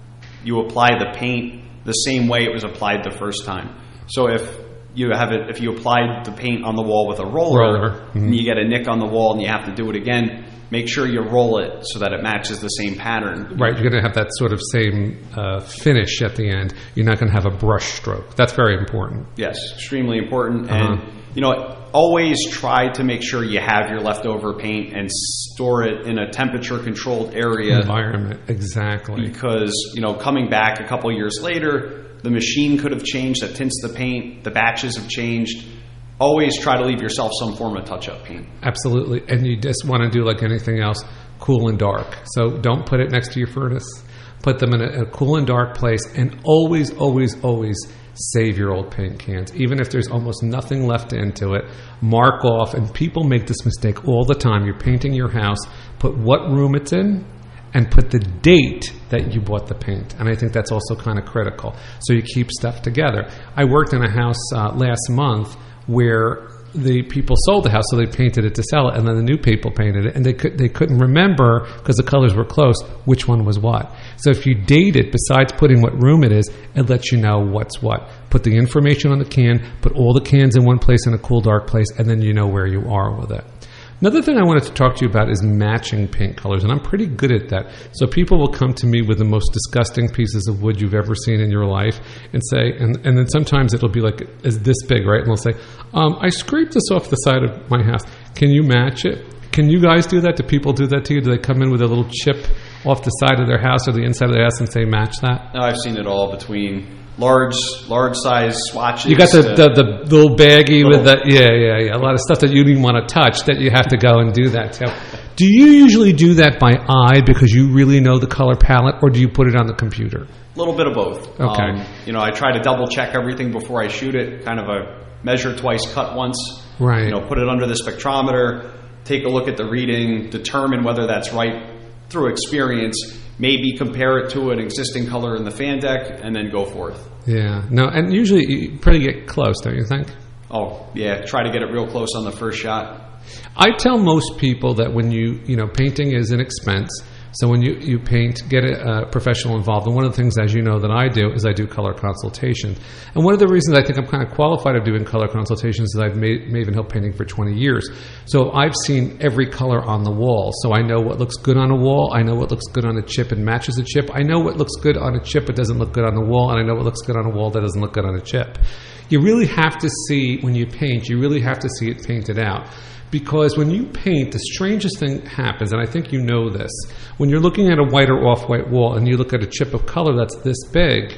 you apply the paint the same way it was applied the first time. So if you have it, if you applied the paint on the wall with a roller, roller. Mm-hmm. and you get a nick on the wall and you have to do it again, make sure you roll it so that it matches the same pattern. Right, you're going to have that sort of same uh, finish at the end. You're not going to have a brush stroke. That's very important. Yes, extremely important. Uh-huh. And, you know, always try to make sure you have your leftover paint and store it in a temperature-controlled area. Environment, exactly. Because, you know, coming back a couple years later, the machine could have changed that tints the paint. The batches have changed. Always try to leave yourself some form of touch-up paint. Absolutely. And you just want to do like anything else, cool and dark. So don't put it next to your furnace. Put them in a, a cool and dark place. And always, always, always save your old paint cans. Even if there's almost nothing left into it, mark off. And people make this mistake all the time. You're painting your house, put what room it's in, and put the date that you bought the paint. And I think that's also kind of critical. So you keep stuff together. I worked in a house uh, last month where the people sold the house, so they painted it to sell it, and then the new people painted it, and they could they couldn't remember because the colors were close which one was what. So if you date it, besides putting what room it is, it lets you know what's what. Put the information on the can, put all the cans in one place in a cool, dark place, and then you know where you are with it. Another thing I wanted to talk to you about is matching paint colors, and I'm pretty good at that. So people will come to me with the most disgusting pieces of wood you've ever seen in your life and say, and, and then sometimes it'll be like is this big, right? And they'll say, um, I scraped this off the side of my house. Can you match it? Can you guys do that? Do people do that to you? Do they come in with a little chip off the side of their house or the inside of their house and say match that? No, I've seen it all between large large size swatches. You got the, the, the little baggie little, with the, yeah, yeah, yeah. A lot of stuff that you didn't want to touch that you have to go and do that. So, do you usually do that by eye because you really know the color palette, or do you put it on the computer? A little bit of both. Okay. Um, you know, I try to double check everything before I shoot it, kind of a measure twice, cut once. Right. You know, put it under the spectrometer, take a look at the reading, determine whether that's right through experience, maybe compare it to an existing color in the fan deck, and then go forth. Yeah. No, and usually you pretty get close, don't you think? Oh, yeah. Try to get it real close on the first shot. I tell most people that when you, you know, painting is an expense, So when you, you paint, get a, a professional involved. And one of the things, as you know, that I do is I do color consultations. And one of the reasons I think I'm kind of qualified of doing color consultations is I've made Maven Hill painting for twenty years. So I've seen every color on the wall. So I know what looks good on a wall. I know what looks good on a chip and matches a chip. I know what looks good on a chip but doesn't look good on the wall. And I know what looks good on a wall that doesn't look good on a chip. You really have to see, when you paint, you really have to see it painted out. Because when you paint, the strangest thing happens, and I think you know this. When you're looking at a white or off-white wall and you look at a chip of color that's this big,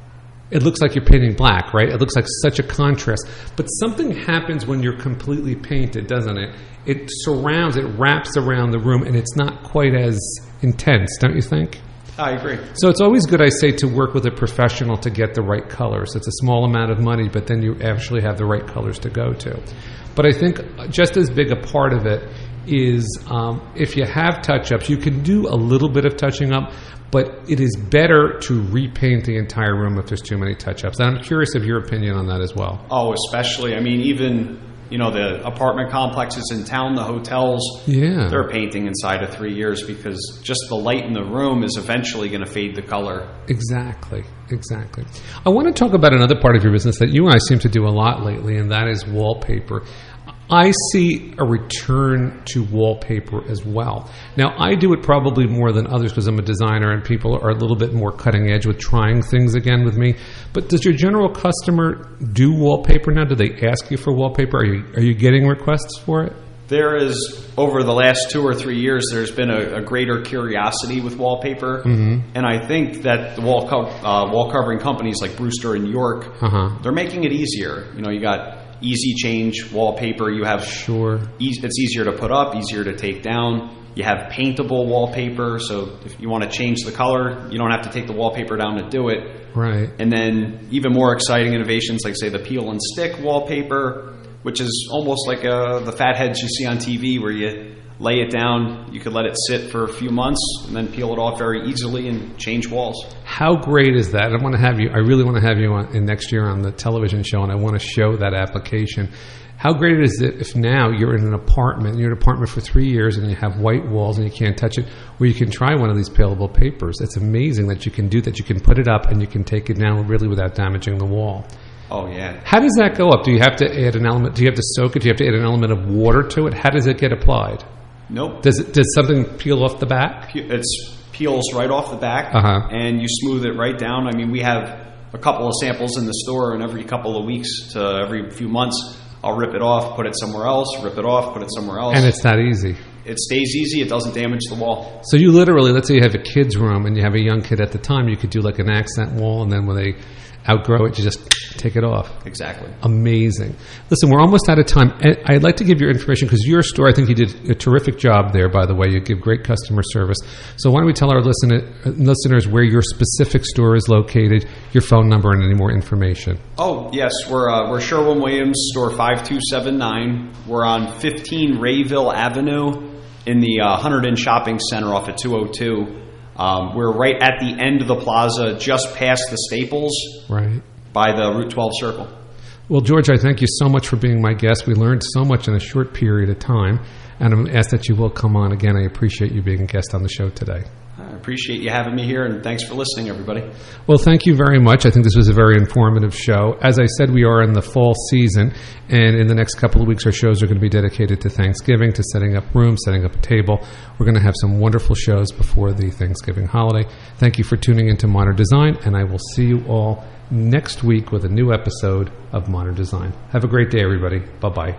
it looks like you're painting black, right? It looks like such a contrast. But something happens when you're completely painted, doesn't it? It surrounds, it wraps around the room, and it's not quite as intense, don't you think? I agree. So it's always good, I say, to work with a professional to get the right colors. It's a small amount of money, but then you actually have the right colors to go to. But I think just as big a part of it is um, if you have touch-ups, you can do a little bit of touching up, but it is better to repaint the entire room if there's too many touch-ups. And I'm curious of your opinion on that as well. Oh, especially. I mean, even, you know, the apartment complexes in town, the hotels, yeah. they're painting inside of three years because just the light in the room is eventually going to fade the color. Exactly, exactly. I want to talk about another part of your business that you and I seem to do a lot lately, and that is wallpaper. I see a return to wallpaper as well. Now, I do it probably more than others because I'm a designer and people are a little bit more cutting edge with trying things again with me. But does your general customer do wallpaper now? Do they ask you for wallpaper? Are you, are you getting requests for it? There is, over the last two or three years, there's been a, a greater curiosity with wallpaper. Mm-hmm. And I think that the wall, co- uh, wall covering companies like Brewster and York, uh-huh. they're making it easier. You know, you got easy change wallpaper. You have sure. E- it's easier to put up, easier to take down. You have paintable wallpaper, so if you want to change the color, you don't have to take the wallpaper down to do it. Right. And then even more exciting innovations like, say, the peel and stick wallpaper, which is almost like uh, the fatheads you see on T V where you lay it down, you could let it sit for a few months and then peel it off very easily and change walls. How great is that? I want to have you, I really want to have you on in next year on the television show, and I want to show that application. How great is it if now you're in an apartment, you're in an apartment for three years and you have white walls and you can't touch it, where you can try one of these peelable papers. It's amazing that you can do that. You can put it up and you can take it down really without damaging the wall. Oh, yeah. How does that go up? Do you have to add an element? Do you have to soak it? Do you have to add an element of water to it? How does it get applied? Nope. Does it? Does something peel off the back? It's peels right off the back, uh-huh. and you smooth it right down. I mean, we have a couple of samples in the store, and every couple of weeks to every few months, I'll rip it off, put it somewhere else, rip it off, put it somewhere else. And it's that easy. It stays easy. It doesn't damage the wall. So you literally, let's say you have a kid's room and you have a young kid at the time, you could do like an accent wall, and then when they outgrow it, you just take it off. Exactly. Amazing. Listen, we're almost out of time. I'd like to give your information because your store, I think you did a terrific job there, by the way. You give great customer service. So why don't we tell our listen- listeners where your specific store is located, your phone number, and any more information. Oh, yes. We're uh, we're Sherwin-Williams, store five two seven nine. We're on fifteen Rayville Avenue in the uh, Hunterdon Shopping Center off of two oh two. Um, we're right at the end of the plaza, just past the Staples, right by the Route twelve circle. Well, George, I thank you so much for being my guest. We learned so much in a short period of time, and I'm asked that you will come on again. I appreciate you being a guest on the show today. I appreciate you having me here, and thanks for listening, everybody. Well, thank you very much. I think this was a very informative show. As I said, we are in the fall season, and in the next couple of weeks, our shows are going to be dedicated to Thanksgiving, to setting up rooms, setting up a table. We're going to have some wonderful shows before the Thanksgiving holiday. Thank you for tuning into Modern Design, and I will see you all next week with a new episode of Modern Design. Have a great day, everybody. Bye-bye.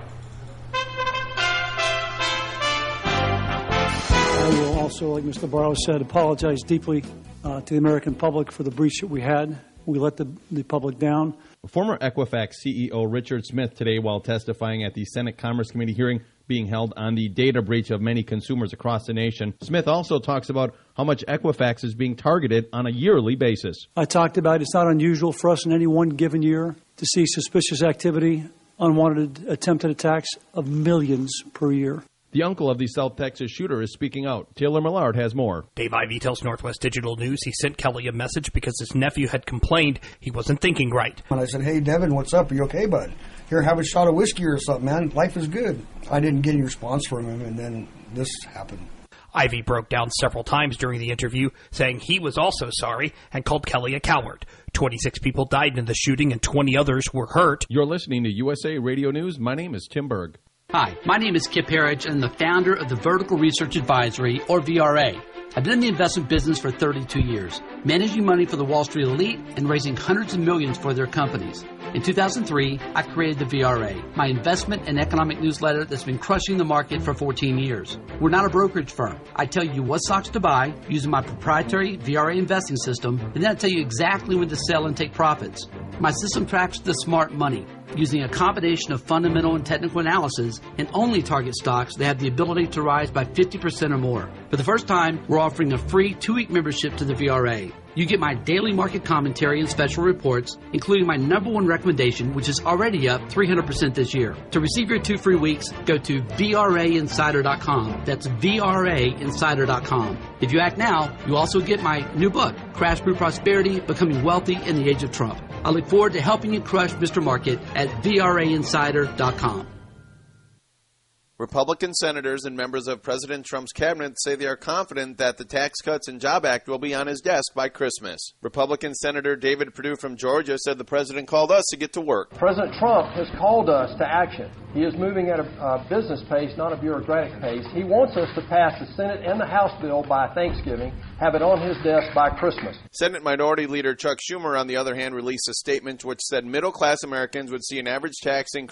I will also, like Mister Barlow said, apologize deeply uh, to the American public for the breach that we had. We let the, the public down. Former Equifax C E O Richard Smith today, while testifying at the Senate Commerce Committee hearing being held on the data breach of many consumers across the nation. Smith also talks about how much Equifax is being targeted on a yearly basis. I talked about it's not unusual for us in any one given year to see suspicious activity, unwanted attempted attacks of millions per year. The uncle of the South Texas shooter is speaking out. Taylor Millard has more. Dave Ivey tells Northwest Digital News he sent Kelly a message because his nephew had complained he wasn't thinking right. And I said, hey, Devin, what's up? Are you okay, bud? Here, have a shot of whiskey or something, man. Life is good. I didn't get any response from him, and then this happened. Ivey broke down several times during the interview, saying he was also sorry and called Kelly a coward. twenty-six people died in the shooting and twenty others were hurt. You're listening to U S A Radio News. My name is Tim Berg. Hi, my name is Kip Harridge, and I'm the founder of the Vertical Research Advisory, or V R A. I've been in the investment business for thirty-two years, managing money for the Wall Street elite and raising hundreds of millions for their companies. In two thousand three, I created the V R A, my investment and economic newsletter that's been crushing the market for fourteen years. We're not a brokerage firm. I tell you what stocks to buy using my proprietary V R A investing system, and then I tell you exactly when to sell and take profits. My system tracks the smart money, using a combination of fundamental and technical analysis, and only target stocks that have the ability to rise by fifty percent or more. For the first time, we're offering a free two-week membership to the V R A. You get my daily market commentary and special reports, including my number one recommendation, which is already up three hundred percent this year. To receive your two free weeks, go to V R A insider dot com. That's V R A insider dot com. If you act now, you also get my new book, Crash Through Prosperity, Becoming Wealthy in the Age of Trump. I look forward to helping you crush Mister Market at V R A insider dot com. Republican senators and members of President Trump's cabinet say they are confident that the Tax Cuts and Job Act will be on his desk by Christmas. Republican Senator David Perdue from Georgia said the president called us to get to work. President Trump has called us to action. He is moving at a uh, business pace, not a bureaucratic pace. He wants us to pass the Senate and the House bill by Thanksgiving, have it on his desk by Christmas. Senate Minority Leader Chuck Schumer, on the other hand, released a statement which said middle-class Americans would see an average tax increase